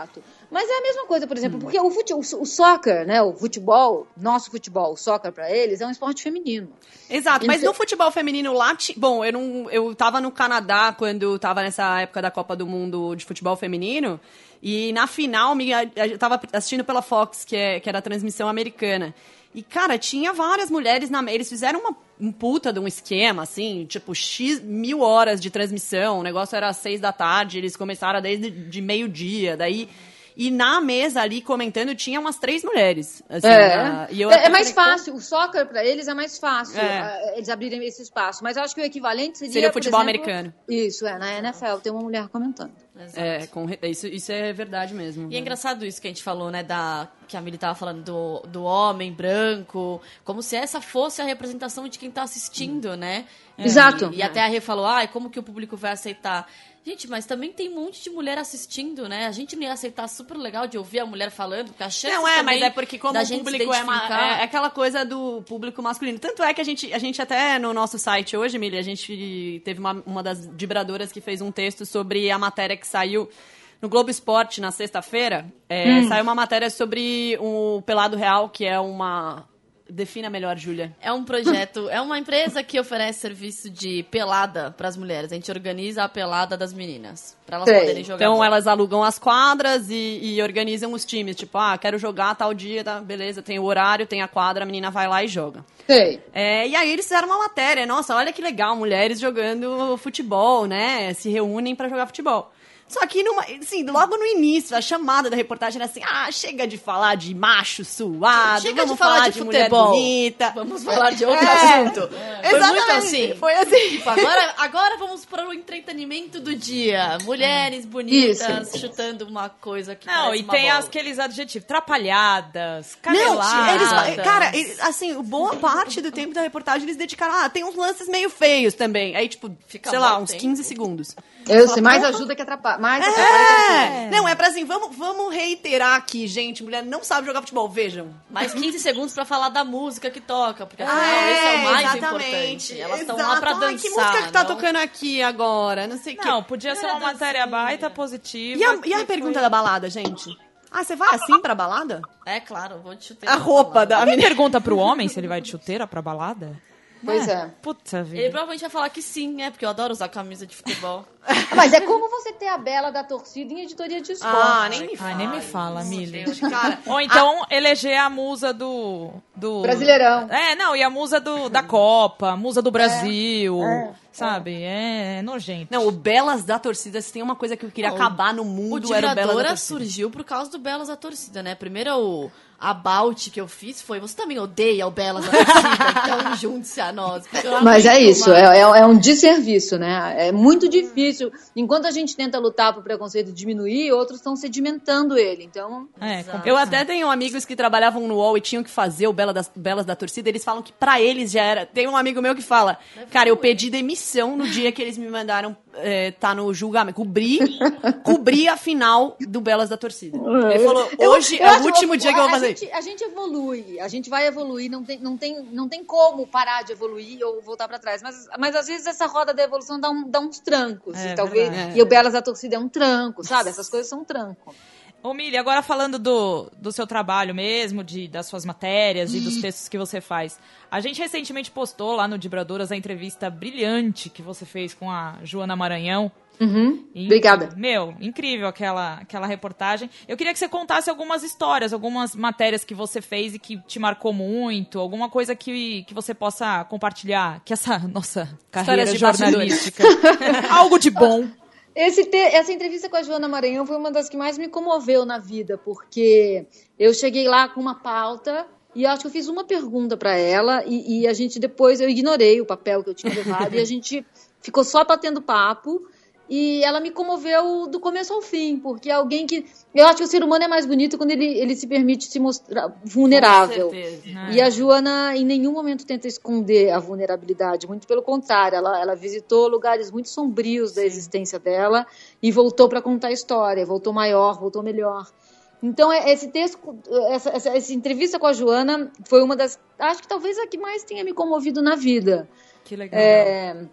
Mas é a mesma coisa, por exemplo, hum. porque o, fute, o, o soccer, né, o futebol, nosso futebol, o soccer pra eles, é um esporte feminino. Exato, mas no futebol feminino lá, bom, eu, não, eu tava no Canadá quando tava nessa época da Copa do Mundo de futebol feminino, e na final, eu tava assistindo pela Fox, que, é, que era a transmissão americana. E, cara, tinha várias mulheres na... Eles fizeram uma, um puta de um esquema, assim, tipo, X mil horas de transmissão. O negócio era às seis da tarde, eles começaram desde de meio-dia, daí... E na mesa ali, comentando, tinha umas três mulheres. Assim, é, na... e eu é, é mais fácil. O soccer, pra eles, é mais fácil é. eles abrirem esse espaço. Mas eu acho que o equivalente seria, seria o futebol por exemplo, americano. Isso, é. Na N F L tem uma mulher comentando. Exato. É, com, isso, isso é verdade mesmo. E é engraçado isso que a gente falou, né, da, que a Mili tava falando do, do homem branco, como se essa fosse a representação de quem tá assistindo, né? É. Exato. E, e até a Rê falou, ai, como que o público vai aceitar? Gente, mas também tem um monte de mulher assistindo, né? A gente não ia aceitar super legal de ouvir a mulher falando, porque a chance Não, é, também mas é porque como da o gente público é, ma- é, é aquela coisa do público masculino. Tanto é que a gente, a gente até no nosso site hoje, Emília, a gente teve uma, uma das vibradoras que fez um texto sobre a matéria que saiu no Globo Esporte na sexta-feira. É, hum. Saiu uma matéria sobre o Pelado Real, que é uma... Defina melhor, Júlia. É um projeto, é uma empresa que oferece serviço de pelada para as mulheres. A gente organiza a pelada das meninas, para elas Sei. poderem jogar. Então bola. elas alugam as quadras e, e organizam os times. Tipo, ah, quero jogar tal dia, tá? Beleza, tem o horário, tem a quadra, a menina vai lá e joga. Sei. É, e aí eles fizeram uma matéria. Nossa, olha que legal, mulheres jogando futebol, né? Se reúnem para jogar futebol. Só que, numa, assim, logo no início, a chamada da reportagem era assim, ah, chega de falar de macho suado, chega vamos de falar, falar de, de mulher futebol, bonita. Vamos falar de outro É, assunto. é, Foi exatamente, muito assim. Foi assim. Tipo, agora, agora vamos para o entretenimento do dia. Mulheres bonitas Isso. chutando uma coisa que Não, e uma tem bola. aqueles adjetivos, trapalhadas, Não, caneladas. eles, cara, eles, assim, boa parte do tempo da reportagem eles dedicaram, ah, tem uns lances meio feios também. Aí, tipo, Fica sei lá, bom uns tempo. quinze segundos. Eu sei, mais ajuda que atrapalha. Mais atrapalha que ajuda. É. Não, é pra assim, vamos, vamos reiterar aqui, gente, mulher não sabe jogar futebol, vejam. Mais quinze segundos pra falar da música que toca, porque afinal Ah, esse é o mais exatamente. importante. Elas estão Exato. lá pra dançar. Ai, que música que tá não? tocando aqui agora? Não sei o que. Não, podia ser uma matéria baita positiva. E a, e a que pergunta foi- da balada, gente? Ah, você vai assim pra balada? É claro, vou te chuteira. A roupa da Alguém menina. pergunta pro homem se ele vai de chuteira pra balada? Pois é. Puta Ele vida. provavelmente vai falar que sim, né? Porque eu adoro usar camisa de futebol. Mas é como você ter a Bela da torcida em editoria de esporte. Ah, nem me fala. Ai, nem me fala, Meu Mili. Deus. Cara, Ou então eleger a musa do, do... Brasileirão. É, não, e a musa do, da Copa, a musa do Brasil, sabe? É, é nojento. não, o Belas da Torcida, se tem uma coisa que eu queria Não, acabar no O mundo, era o Belas da Vibradora Torcida. surgiu por causa do Belas da Torcida, né? Primeiro o about que eu fiz foi, você também odeia o Belas da Torcida, então junte-se a nós. Mas é isso, é, é, é um desserviço, né? É muito difícil. Enquanto a gente tenta lutar pro preconceito diminuir, outros estão sedimentando ele. Então, É, Exato. Eu até tenho amigos que trabalhavam no U O L e tinham que fazer o Bela das, Belas da Torcida. Eles falam que pra eles já era. Tem um amigo meu que fala: cara, eu pedi demissão no dia que eles me mandaram é, tá no julgamento. Cobrir, cobrir a final do Belas da Torcida. Ele falou: hoje eu é acho o último que dia que eu vou a fazer. gente, a gente evolui, a gente vai evoluir, não tem, não tem, não tem como parar de evoluir ou voltar pra trás. Mas, mas às vezes essa roda da evolução dá, um, dá uns trancos. É, e, talvez, verdade. e o Belas da Torcida é um tranco, sabe? Essas coisas são um tranco. Ô, Mili, agora falando do, do seu trabalho mesmo, de, das suas matérias e dos textos que você faz. A gente recentemente postou lá no Dibradoras a entrevista brilhante que você fez com a Joana Maranhão. Uhum. E, Obrigada. Meu, incrível aquela, aquela reportagem. Eu queria que você contasse algumas histórias, algumas matérias que você fez e que te marcou muito, alguma coisa que, que você possa compartilhar, que essa nossa carreira de jornalística. Algo de bom. Esse te- essa entrevista com a Joana Maranhão foi uma das que mais me comoveu na vida, porque eu cheguei lá com uma pauta e acho que eu fiz uma pergunta para ela e, e a gente depois, eu ignorei o papel que eu tinha levado e a gente ficou só batendo papo. E ela me comoveu do começo ao fim, porque é alguém que... Eu acho que o ser humano é mais bonito quando ele, ele se permite se mostrar vulnerável. Com certeza. E a Joana, em nenhum momento, tenta esconder a vulnerabilidade. Muito pelo contrário, ela, ela visitou lugares muito sombrios da existência dela e voltou para contar a história. Voltou maior, voltou melhor. Então, esse texto, essa, essa, essa entrevista com a Joana foi uma das... Acho que talvez a que mais tenha me comovido na vida. Que legal. É...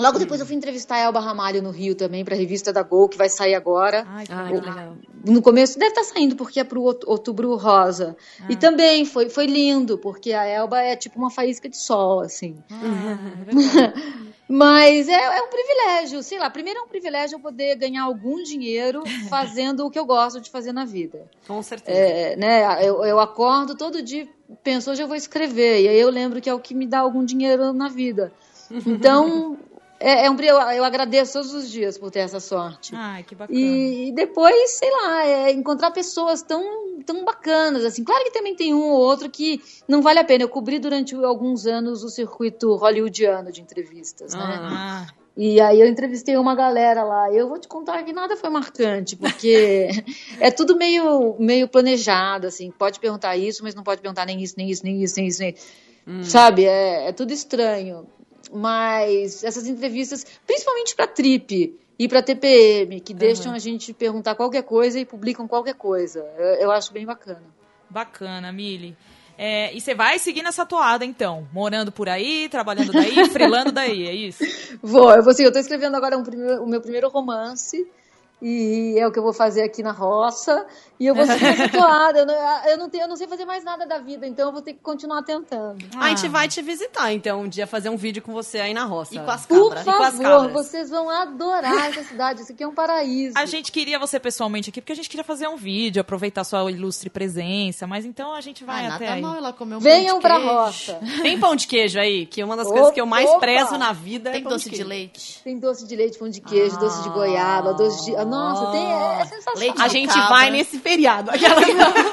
Logo depois eu fui entrevistar a Elba Ramalho no Rio também, pra revista da Gol, que vai sair agora. Ai, que Ai, legal. que legal. No começo deve estar saindo, porque é pro out- Outubro Rosa. Ah. E também foi, foi lindo, porque a Elba é tipo uma faísca de sol, assim. Ah, é verdade. Mas é, é um privilégio, sei lá. Primeiro é um privilégio eu poder ganhar algum dinheiro fazendo o que eu gosto de fazer na vida. Com certeza. É, né, eu, eu acordo todo dia, penso, hoje eu vou escrever. E aí eu lembro que é o que me dá algum dinheiro na vida. Então, é, é um, eu, eu agradeço todos os dias por ter essa sorte. Ai, que bacana. E, e depois, sei lá, é encontrar pessoas tão, tão bacanas, assim. Claro que também tem um ou outro que não vale a pena. Eu cobri durante alguns anos o circuito hollywoodiano de entrevistas, né? Ah, E aí eu entrevistei uma galera lá. Eu vou te contar que nada foi marcante, porque é tudo meio, meio planejado, assim. Pode perguntar isso, mas não pode perguntar nem isso, nem isso, nem isso, nem isso, nem isso. Hum. Sabe? É, é tudo estranho. Mas essas entrevistas, principalmente para Trip e para T P M, que deixam uhum. a gente perguntar qualquer coisa e publicam qualquer coisa. Eu, eu acho bem bacana. Bacana, Mili. É, e você vai seguir nessa toada, então? Morando por aí, trabalhando daí, freelando daí, é isso? Vou, eu vou seguir. Eu tô escrevendo agora um primeiro, o meu primeiro romance. E é o que eu vou fazer aqui na roça. E eu vou seguir essa toada. Eu não, eu, não tenho, eu não sei fazer mais nada da vida, então eu vou ter que continuar tentando. Ah. A gente vai te visitar, então, um dia fazer um vídeo com você aí na roça. E com as Por cabras. favor, e com as cabras. vocês vão adorar essa cidade. Isso aqui é um paraíso. A gente queria você pessoalmente aqui, porque a gente queria fazer um vídeo, aproveitar sua ilustre presença, mas então a gente vai ah, até nada aí. mal ela comer um Venham pão de pra queijo. roça. Tem pão de queijo aí, que é uma das Opa, coisas que eu mais opa. prezo na vida. Tem é pão doce de, de queijo. leite. Tem doce de leite, pão de queijo, Ah. doce de goiaba, doce de... Nossa, tem... É, é sensacional. Leite A de gente cabra. vai nesse feriado. Aquela...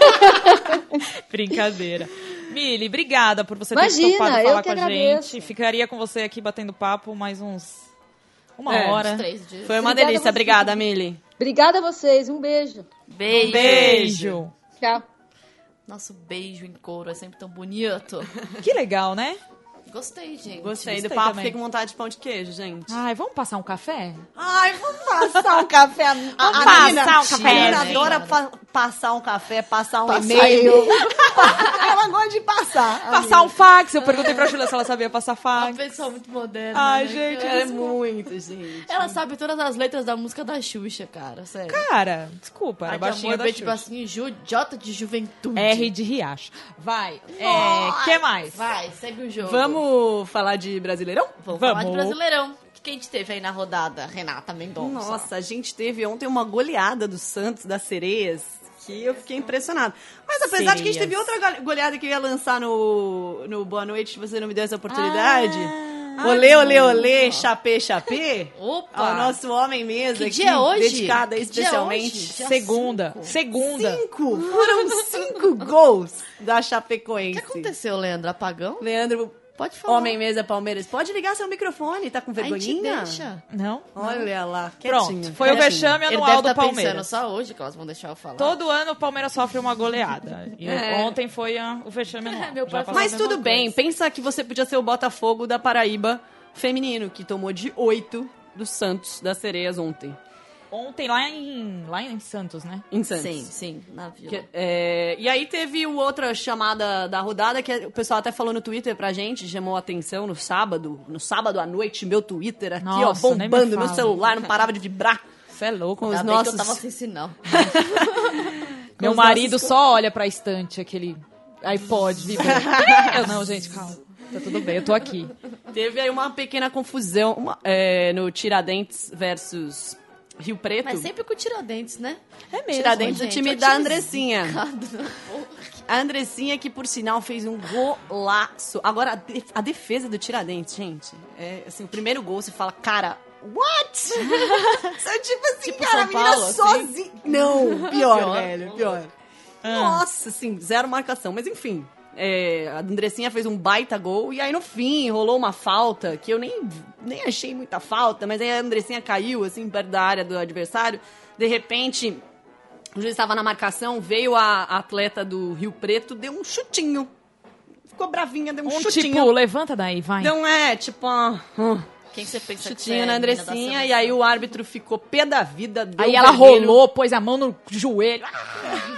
Brincadeira. Mili, obrigada por você Imagina, ter topado eu falar que com a agradeço. gente. Ficaria com você aqui batendo papo mais uns... Uma É, hora. Uns três dias. Foi uma Obrigada a delícia. você. Obrigada, Mili. Obrigada a vocês. Um beijo. Beijo. Beijo. Tchau. Nosso beijo em couro é sempre tão bonito. Que legal, né? Gostei, gente. Gostei do Gostei papo. também. Fiquei com vontade de pão de queijo, gente. Ai, vamos passar um café? Ai, vamos passar um café. A, Vamos a passar menina, um café, A menina né, adora cara? pa- passar um café, passar um Passar e-mail. e-mail. Ela gosta de passar. Passar um fax. Eu perguntei pra Julia se ela sabia passar Uma fax. pessoa muito moderna. Ai, né? gente, É muito, gente. Ela sabe todas as letras da música da Xuxa, cara. Sério. Cara, desculpa, era A de baixinha amor, da B de Xuxa. bacinho, Ju, J de juventude. R de Riacho. Vai. É, que mais? Vai, segue o jogo. Vamos falar de Brasileirão? Vamos falar de Vamos. Brasileirão. O que a gente teve aí na rodada, Renata Mendonça? Nossa, a gente teve ontem uma goleada do Santos, das Sereias, que eu fiquei impressionado. Mas apesar de que a gente teve Sereias. outra go- goleada que eu ia lançar no, no Boa Noite, você não me deu essa oportunidade. Ah, olê, olê, olê, chapê, chapê. Opa! Ao nosso homem mesa Que aqui, dia é hoje? dedicada Que dia é especialmente. hoje? Dia Segunda. cinco. Segunda. Cinco! Foram cinco gols da O Chapecoense. que aconteceu, Leandro? Apagão? Leandro, Pode falar. homem mesa Palmeiras, pode ligar seu microfone, tá com A gente vergonhinha? deixa. Não? Olha lá, quietinho. Pronto. Foi o quietinho. vexame Ele anual deve do estar pensando Palmeiras. só hoje que elas vão deixar eu falar. Todo ano o Palmeiras sofre uma goleada. E É. ontem foi a- o vexame anual. É, meu Já pai passou Mas a mesma tudo bem, coisa. pensa que você podia ser o Botafogo da Paraíba feminino, que tomou de oito do Santos, das Sereias ontem, Ontem lá em, lá em Santos, né? em Santos. Sim, sim, na vila. Que- é, e aí teve o outra chamada da rodada, que o pessoal até falou no Twitter pra gente, chamou a atenção no sábado, no sábado à noite, meu Twitter aqui, Nossa, ó, nem me bombando, meu fala. celular não parava de vibrar Você é louco. com os Ainda bem que nossos... eu tava sem sinal. Meu os marido nossos- só olha pra estante, aquele iPod vibrando. Eu não, gente, calma. Tá tudo bem, eu tô aqui. Teve aí uma pequena confusão uma- é, no Tiradentes versus Rio Preto. Mas sempre com Tiradentes, né? É mesmo. Tiradentes, o gente, time é o da time Andressinha. zicado. A Andressinha, que por sinal fez um golaço. Agora, a, de- a defesa do Tiradentes, gente, é assim, o primeiro gol você fala, cara, what? Só tipo assim, Tipo cara, São a menina Paulo, assim? sozinha. Não, pior, Pior. velho, pior. Ah. Nossa, assim, zero marcação. Mas enfim, é, a Andressinha fez um baita gol. E aí no fim rolou uma falta, que eu nem, nem achei muita falta. Mas aí a Andressinha caiu, assim, perto da área do adversário. De repente, o juiz estava na marcação, veio a, a atleta do Rio Preto, deu um chutinho. Ficou bravinha, deu um, Um chutinho. tipo, levanta daí, vai. Deu um, é, tipo, ah, ah, Quem você pensa que chutinho é na a menina da Andressinha. seleção? E aí o árbitro ficou pé da vida. Deu Aí ela vermelho. rolou, pôs a mão no joelho. Ah,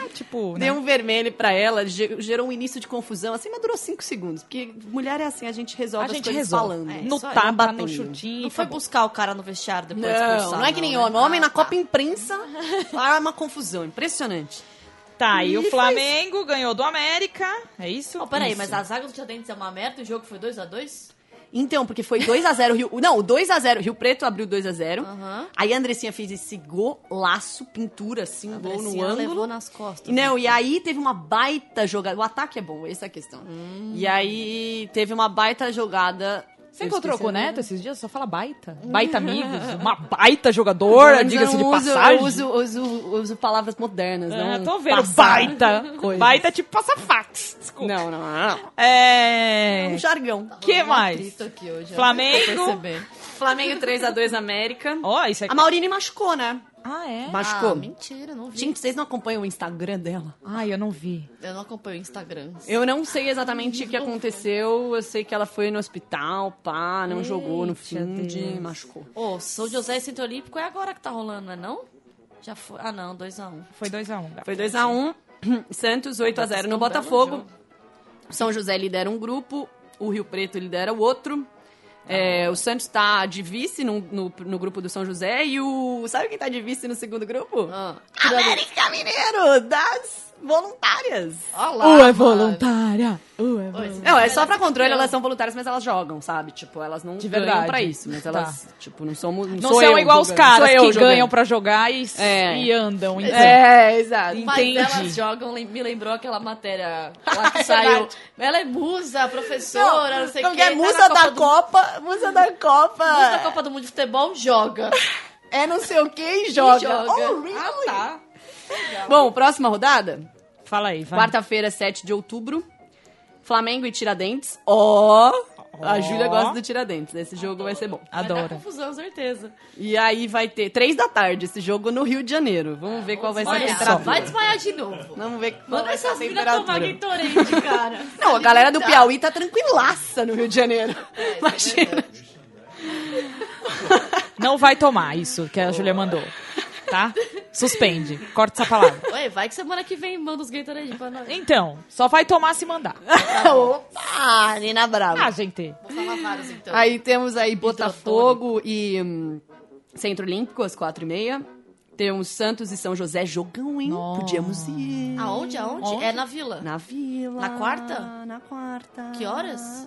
tipo, Deu né? um vermelho pra ela, ge- gerou um início de confusão, assim, mas durou cinco segundos. Porque mulher é assim, a gente resolve A as gente coisas resolve. falando. É, No só tapa, batendo. no chutinho. Não foi acabou. buscar o cara no vestiário depois de Não, expulsar, não é que nem né? homem. Homem na Ah, Copa tá. Imprensa, lá é uma confusão, impressionante. Tá, e, E o foi Flamengo ganhou do América, é isso? Oh, peraí, Isso. mas a zaga do Tiradentes é uma merda e o jogo foi dois a dois? Então, porque foi dois a zero Rio... Não, o dois a zero Rio Preto abriu dois a zero. Aham. Aí a Andressinha fez esse golaço, pintura, assim, um gol no Andressinha ângulo. levou nas costas. Não, e aí teve uma baita jogada. O ataque é bom, essa é a questão. E aí teve uma baita jogada. Você Eu encontrou esqueci com o o nome. Neto esses dias? Só fala baita. Baita amigos, uma baita jogadora, Mas diga-se de eu uso, passagem. Eu uso, uso, uso palavras modernas, É, não tô vendo, passar baita. coisas. Baita é tipo passa fax. Desculpa. Não, não, não. não. É... É um jargão. que mais? Atrito aqui hoje, ó. Flamengo. Tô percebendo. Flamengo três a dois América. Ó, isso aqui. A Maurine machucou, né? Ah, é? Machucou. Ah, mentira, não vi. Gente, vocês não acompanham o Instagram dela? Ai, eu não vi. Eu não acompanho o Instagram. Eu não sei exatamente o que aconteceu. Eu sei que ela foi no hospital, pá, não jogou no fim de machucou. Ô, São José e Centro Olímpico é agora que tá rolando, não é não? Já foi. Ah, não, dois a um. Foi dois a um. Foi dois a um. Santos oito a zero no Vocês tão Botafogo. belo São José lidera um grupo, o Rio Preto lidera o outro. É, o Santos tá de vice no, no, no grupo do São José e o... Sabe quem tá de vice no segundo grupo? Ah, América Mineiro, das voluntárias. Olha lá, U é mano. voluntária. U é Oi, voluntária. Não, é só pra Mas é controle, que elas eu- são voluntárias, mas elas jogam, sabe? Tipo, elas não De ganham verdade. pra isso, mas elas, tipo, não somos... Não, Não sou são eu igual os jogando, caras sou eu que jogando. ganham pra jogar e, É. e andam. Então. É, exato. Mas Entendi. elas jogam, lem- me lembrou aquela matéria lá que saiu. Ela é musa, professora, não, sei o Como quê. que é tá musa na da do- Copa, musa da Copa. Musa da Copa do Mundo de Futebol, joga. É não sei o que e joga. E joga. Oh, really? Ah, tá. Bom, próxima rodada. Fala aí, vai. Quarta-feira, sete de outubro. Flamengo e Tiradentes. Ó, a Ó. Júlia gosta do Tiradentes. Esse jogo vai ser bom. Vai dar Adoro. confusão, certeza. E aí vai ter três da tarde esse jogo no Rio de Janeiro. Vamos ver qual vai ser a Olha só. temperatura. Vai desmaiar de novo. Vamos ver qual Manda vai ser a essas minas tomar temperatura. Gatorade, cara. Não, a galera do Piauí tá tranquilaça no Rio de Janeiro. Imagina. Não vai tomar isso que a Júlia mandou, tá? Suspende. Corta essa palavra. Ué, vai que semana que vem manda os Gatorade pra nós. Então, só vai tomar se mandar. Opa, Nina Brava. Ah, gente. Vou falar vários, então. Aí temos aí Botafogo e hum, Centro Olímpico, às quatro e meia. Temos Santos e São José, jogão, hein? Nossa. Podíamos ir. Aonde, aonde? Onde? É na Vila. Na Vila. Na quarta? Na quarta. Que horas?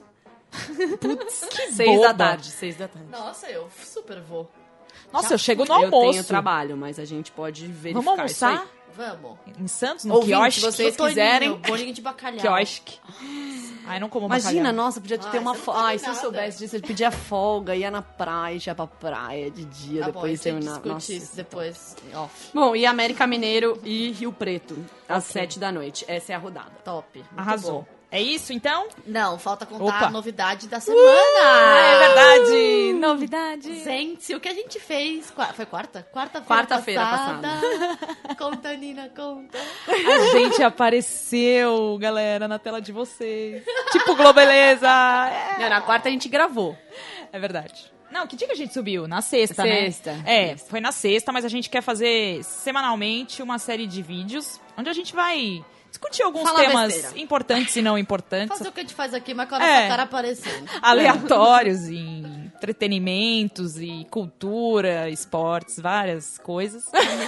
Putz, seis boba. da tarde. Seis da tarde. Nossa, eu super vou. Nossa, eu chego no Eu almoço. tenho trabalho, mas a gente pode verificar Vamos isso aí. almoçar Vamos. em Santos, no Ouvinte, quiosque? você- Vocês Toninho, quiserem- Bolinho de bacalhau. Quiosque. Ai, não como Imagina, bacalhau. nossa, podia ter Ai, uma você não folga. come Ai, se eu nada. soubesse disso, eu pedia folga, ia na praia, ia pra praia de dia, Tá bom, depois a gente terminar. discute Nossa. isso depois. Ó, Bom, e América Mineiro e Rio Preto, às sete da noite. Essa é a rodada. top. Muito Arrasou. bom. É isso, então? Não, falta contar Opa. a novidade da semana. Ah, é verdade. Novidade. Gente, o que a gente fez... qua- Foi quarta? Quarta-feira Quarta-feira passada. Conta, Nina, conta. A gente apareceu, galera, na tela de vocês. Tipo Globeleza. É. Não, na quarta a gente gravou. É verdade. Não, que dia que a gente subiu? Na sexta, Sexta. né? É, foi na sexta, mas a gente quer fazer semanalmente uma série de vídeos onde a gente vai discutir alguns Falar temas besteira. importantes e não importantes, Fazer o que a gente faz aqui, mas com a nossa É. cara aparecendo. aleatórios e entretenimentos e cultura, esportes, várias coisas.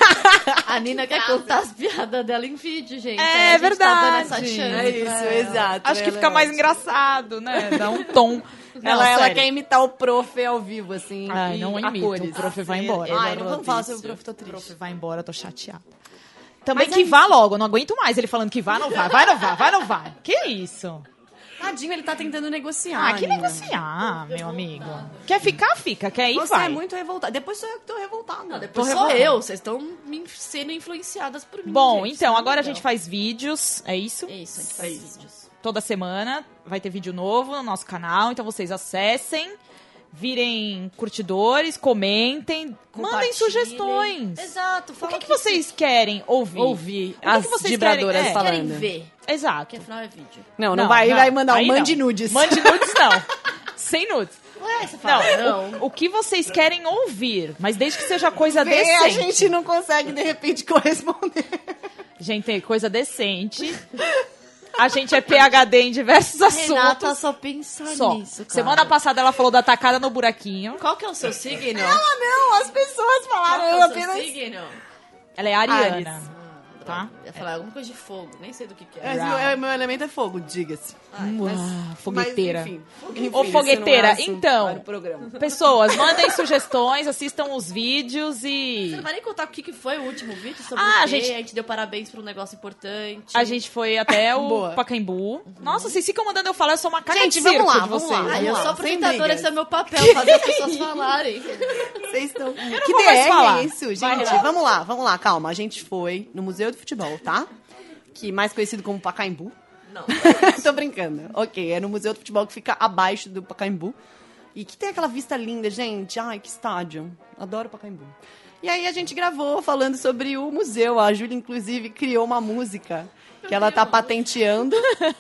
A Nina quer contar as piadas dela em vídeo, gente. É a gente Tá dando essa verdade. chance É pra isso, ela. exato. Acho que Ela fica é mais ótima. engraçado, né? Dá um tom. Não, Ela, ela sério. quer imitar o prof ao vivo, assim. Ai, e não a imito. cores. O prof vai embora. Ele Ai, é não vamos falar sobre o rodízio. prof, tô triste. Prof, vai embora, tô chateada. Também Mas que é vá logo, não aguento mais ele falando que vá, não vai, vai, não vai, vai, não vai. Que isso? Tadinho, ele tá tentando negociar. Ah, que Nina. negociar, meu amigo. Quer ficar, fica. Quer ir, Você vai. é muito revoltada. Depois sou eu que tô revoltada. Não, depois Tô sou revoltada. eu. Vocês estão me- sendo influenciadas por mim. Bom, gente. então, Isso é agora a legal. gente faz vídeos, é isso? É isso, a gente faz vídeos. Toda semana vai ter vídeo novo no nosso canal, então vocês acessem, virem curtidores, comentem, mandem Compartilhem. sugestões. Exato. O Fala que, que vocês querem ouvir? Ouvir O que as que vocês vibradoras querem? É, falando. querem ver. Exato. Porque afinal é vídeo. Não, não, vai, vai mandar um Aí mande não. nudes. Mande nudes, não. Sem nudes. Ué, você Não, fala, não. O, o que vocês querem ouvir, mas desde que seja coisa Vê, decente. a gente não consegue, de repente, corresponder. Gente, coisa decente. A gente é P H D em diversos A assuntos. Renata só pensa Só. nisso, cara. Semana passada ela falou da tacada no buraquinho. Qual que é o seu signo? Ah, não, as pessoas Qual falaram, que eu é o seu apenas... signo? Ela é ariana. Ares. Tá? Eu ia falar alguma coisa de fogo, nem sei do que que é. Mas meu, meu elemento é fogo, diga-se. Uau, fogueteira. Mas, enfim, Ô, enfim, fogueteira, esse não é assunto então. para o programa. Pessoas, mandem sugestões, assistam os vídeos Você e... não vai nem contar o que que foi o último vídeo sobre Ah, o quê? a gente- A gente deu parabéns pra um negócio importante. A gente foi até o Boa. Pacaembu. Nossa, vocês ficam mandando eu falar, eu sou uma cara Gente, de vamos circo lá, de vamos vocês. lá. Ah, eu Vamos sou sem apresentadora, brigas. esse é meu papel, fazer as pessoas falarem. Vocês estão... não Que vou mais D R falar. é isso, gente? Vai, Renata. Vamos lá, vamos lá, calma. A gente foi no Museu do Futebol, tá? Que mais conhecido como Pacaembu. Não. Tô brincando. Ok, é no Museu do Futebol que fica abaixo do Pacaembu. E que tem aquela vista linda, gente. Ai, que estádio. Adoro Pacaembu. E aí a gente gravou falando sobre o museu. A Júlia, inclusive, criou uma música que ela tá patenteando.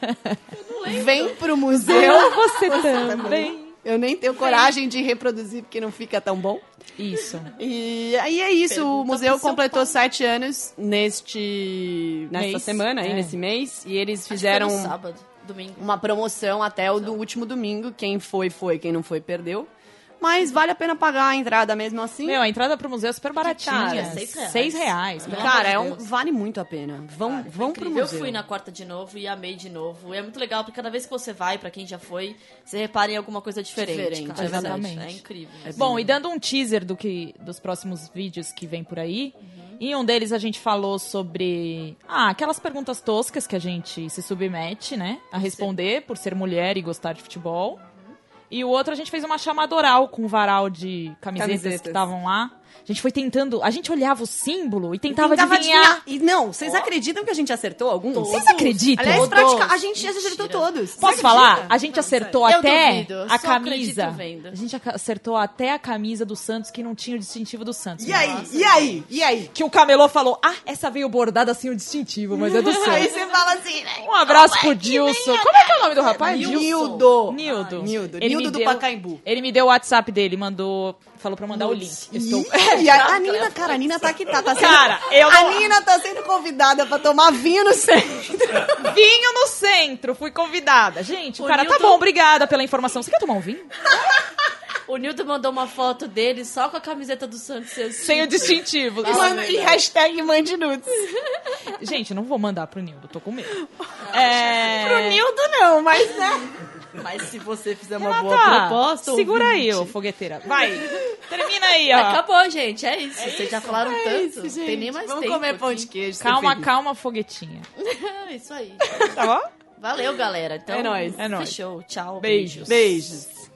Vem pro museu. Ah, você também. Eu nem tenho coragem de reproduzir porque não fica tão bom. Isso. E aí é isso, Pergunta o museu pro seu completou pai. sete anos neste nesta Mês. semana, aí, É. nesse mês, e eles Acho que foi fizeram no sábado, domingo. uma promoção até o do último domingo. Quem foi, foi, quem não foi, perdeu. Mas vale a pena pagar a entrada mesmo assim. Meu, a entrada pro museu é super baratinha. Cara, seis reais. Seis reais. pelo Cara, é amor de um, Deus. vale muito a pena. Vão, vão pro Incrível. museu. Eu fui na quarta de novo e amei de novo. E é muito legal, porque cada vez que você vai, pra quem já foi, você repara em alguma coisa diferente. Diferente, cara. É verdade. exatamente. É incrível. Bom, e dando um teaser do que, dos próximos vídeos que vem por aí, em um deles a gente falou sobre ah, aquelas perguntas toscas que a gente se submete, né, a responder por ser mulher e gostar de futebol. E o outro a gente fez uma chamada oral com um varal de camisetas, Camisetas. que estavam lá. A gente foi tentando, a gente olhava o símbolo e tentava, Tentava adivinhar. E não, vocês acreditam que a gente acertou alguns? Vocês acreditam? Aliás, Todos. pratica... a gente acertou Mentira. todos. Posso Você falar? acredita? A gente acertou Eu até duvido, eu a só camisa. acredito vendo. A gente aca- acertou até a camisa do Santos que não tinha o distintivo do Santos. E aí? E aí? E aí? Que o camelô falou, ah, essa veio bordada assim o distintivo, mas é do Aí Santos. você fala assim, né? Um abraço pro Dilson. Como é que é o nome do rapaz? Nilson. Nildo. Nildo. Nildo. Ele Nildo me do deu- Pacaembu. Ele me deu o WhatsApp dele, mandou, falou pra eu mandar o link. Eu estou... Ih, e a, a Nina, cara, a Nina tá aqui, tá, tá sendo... Cara, eu A não- Nina tá sendo convidada pra tomar vinho no centro. Vinho no centro, fui convidada. Gente, o, O cara, tá Nilton- bom, obrigada pela informação. Você quer tomar um vinho? O Nildo mandou uma foto dele só com a camiseta do Santos. Sem o distintivo. E, manda- e hashtag mande nudes. Gente, não vou mandar pro Nildo, tô com medo. É... Pro Nildo não, mas né? Mas se você fizer uma boa Renata, proposta... segura aí, ouvinte. ô fogueteira. Vai, termina aí, ó. Acabou, gente. É isso. Vocês já falaram É tanto. isso, gente. Não tem nem mais Vamos tempo. comer pão aqui. de queijo. ser Calma, feliz. calma, foguetinha. Isso aí. Tá bom? Valeu, galera. Então, É nóis. É nóis. Fechou. Tchau. Beijos. Beijos.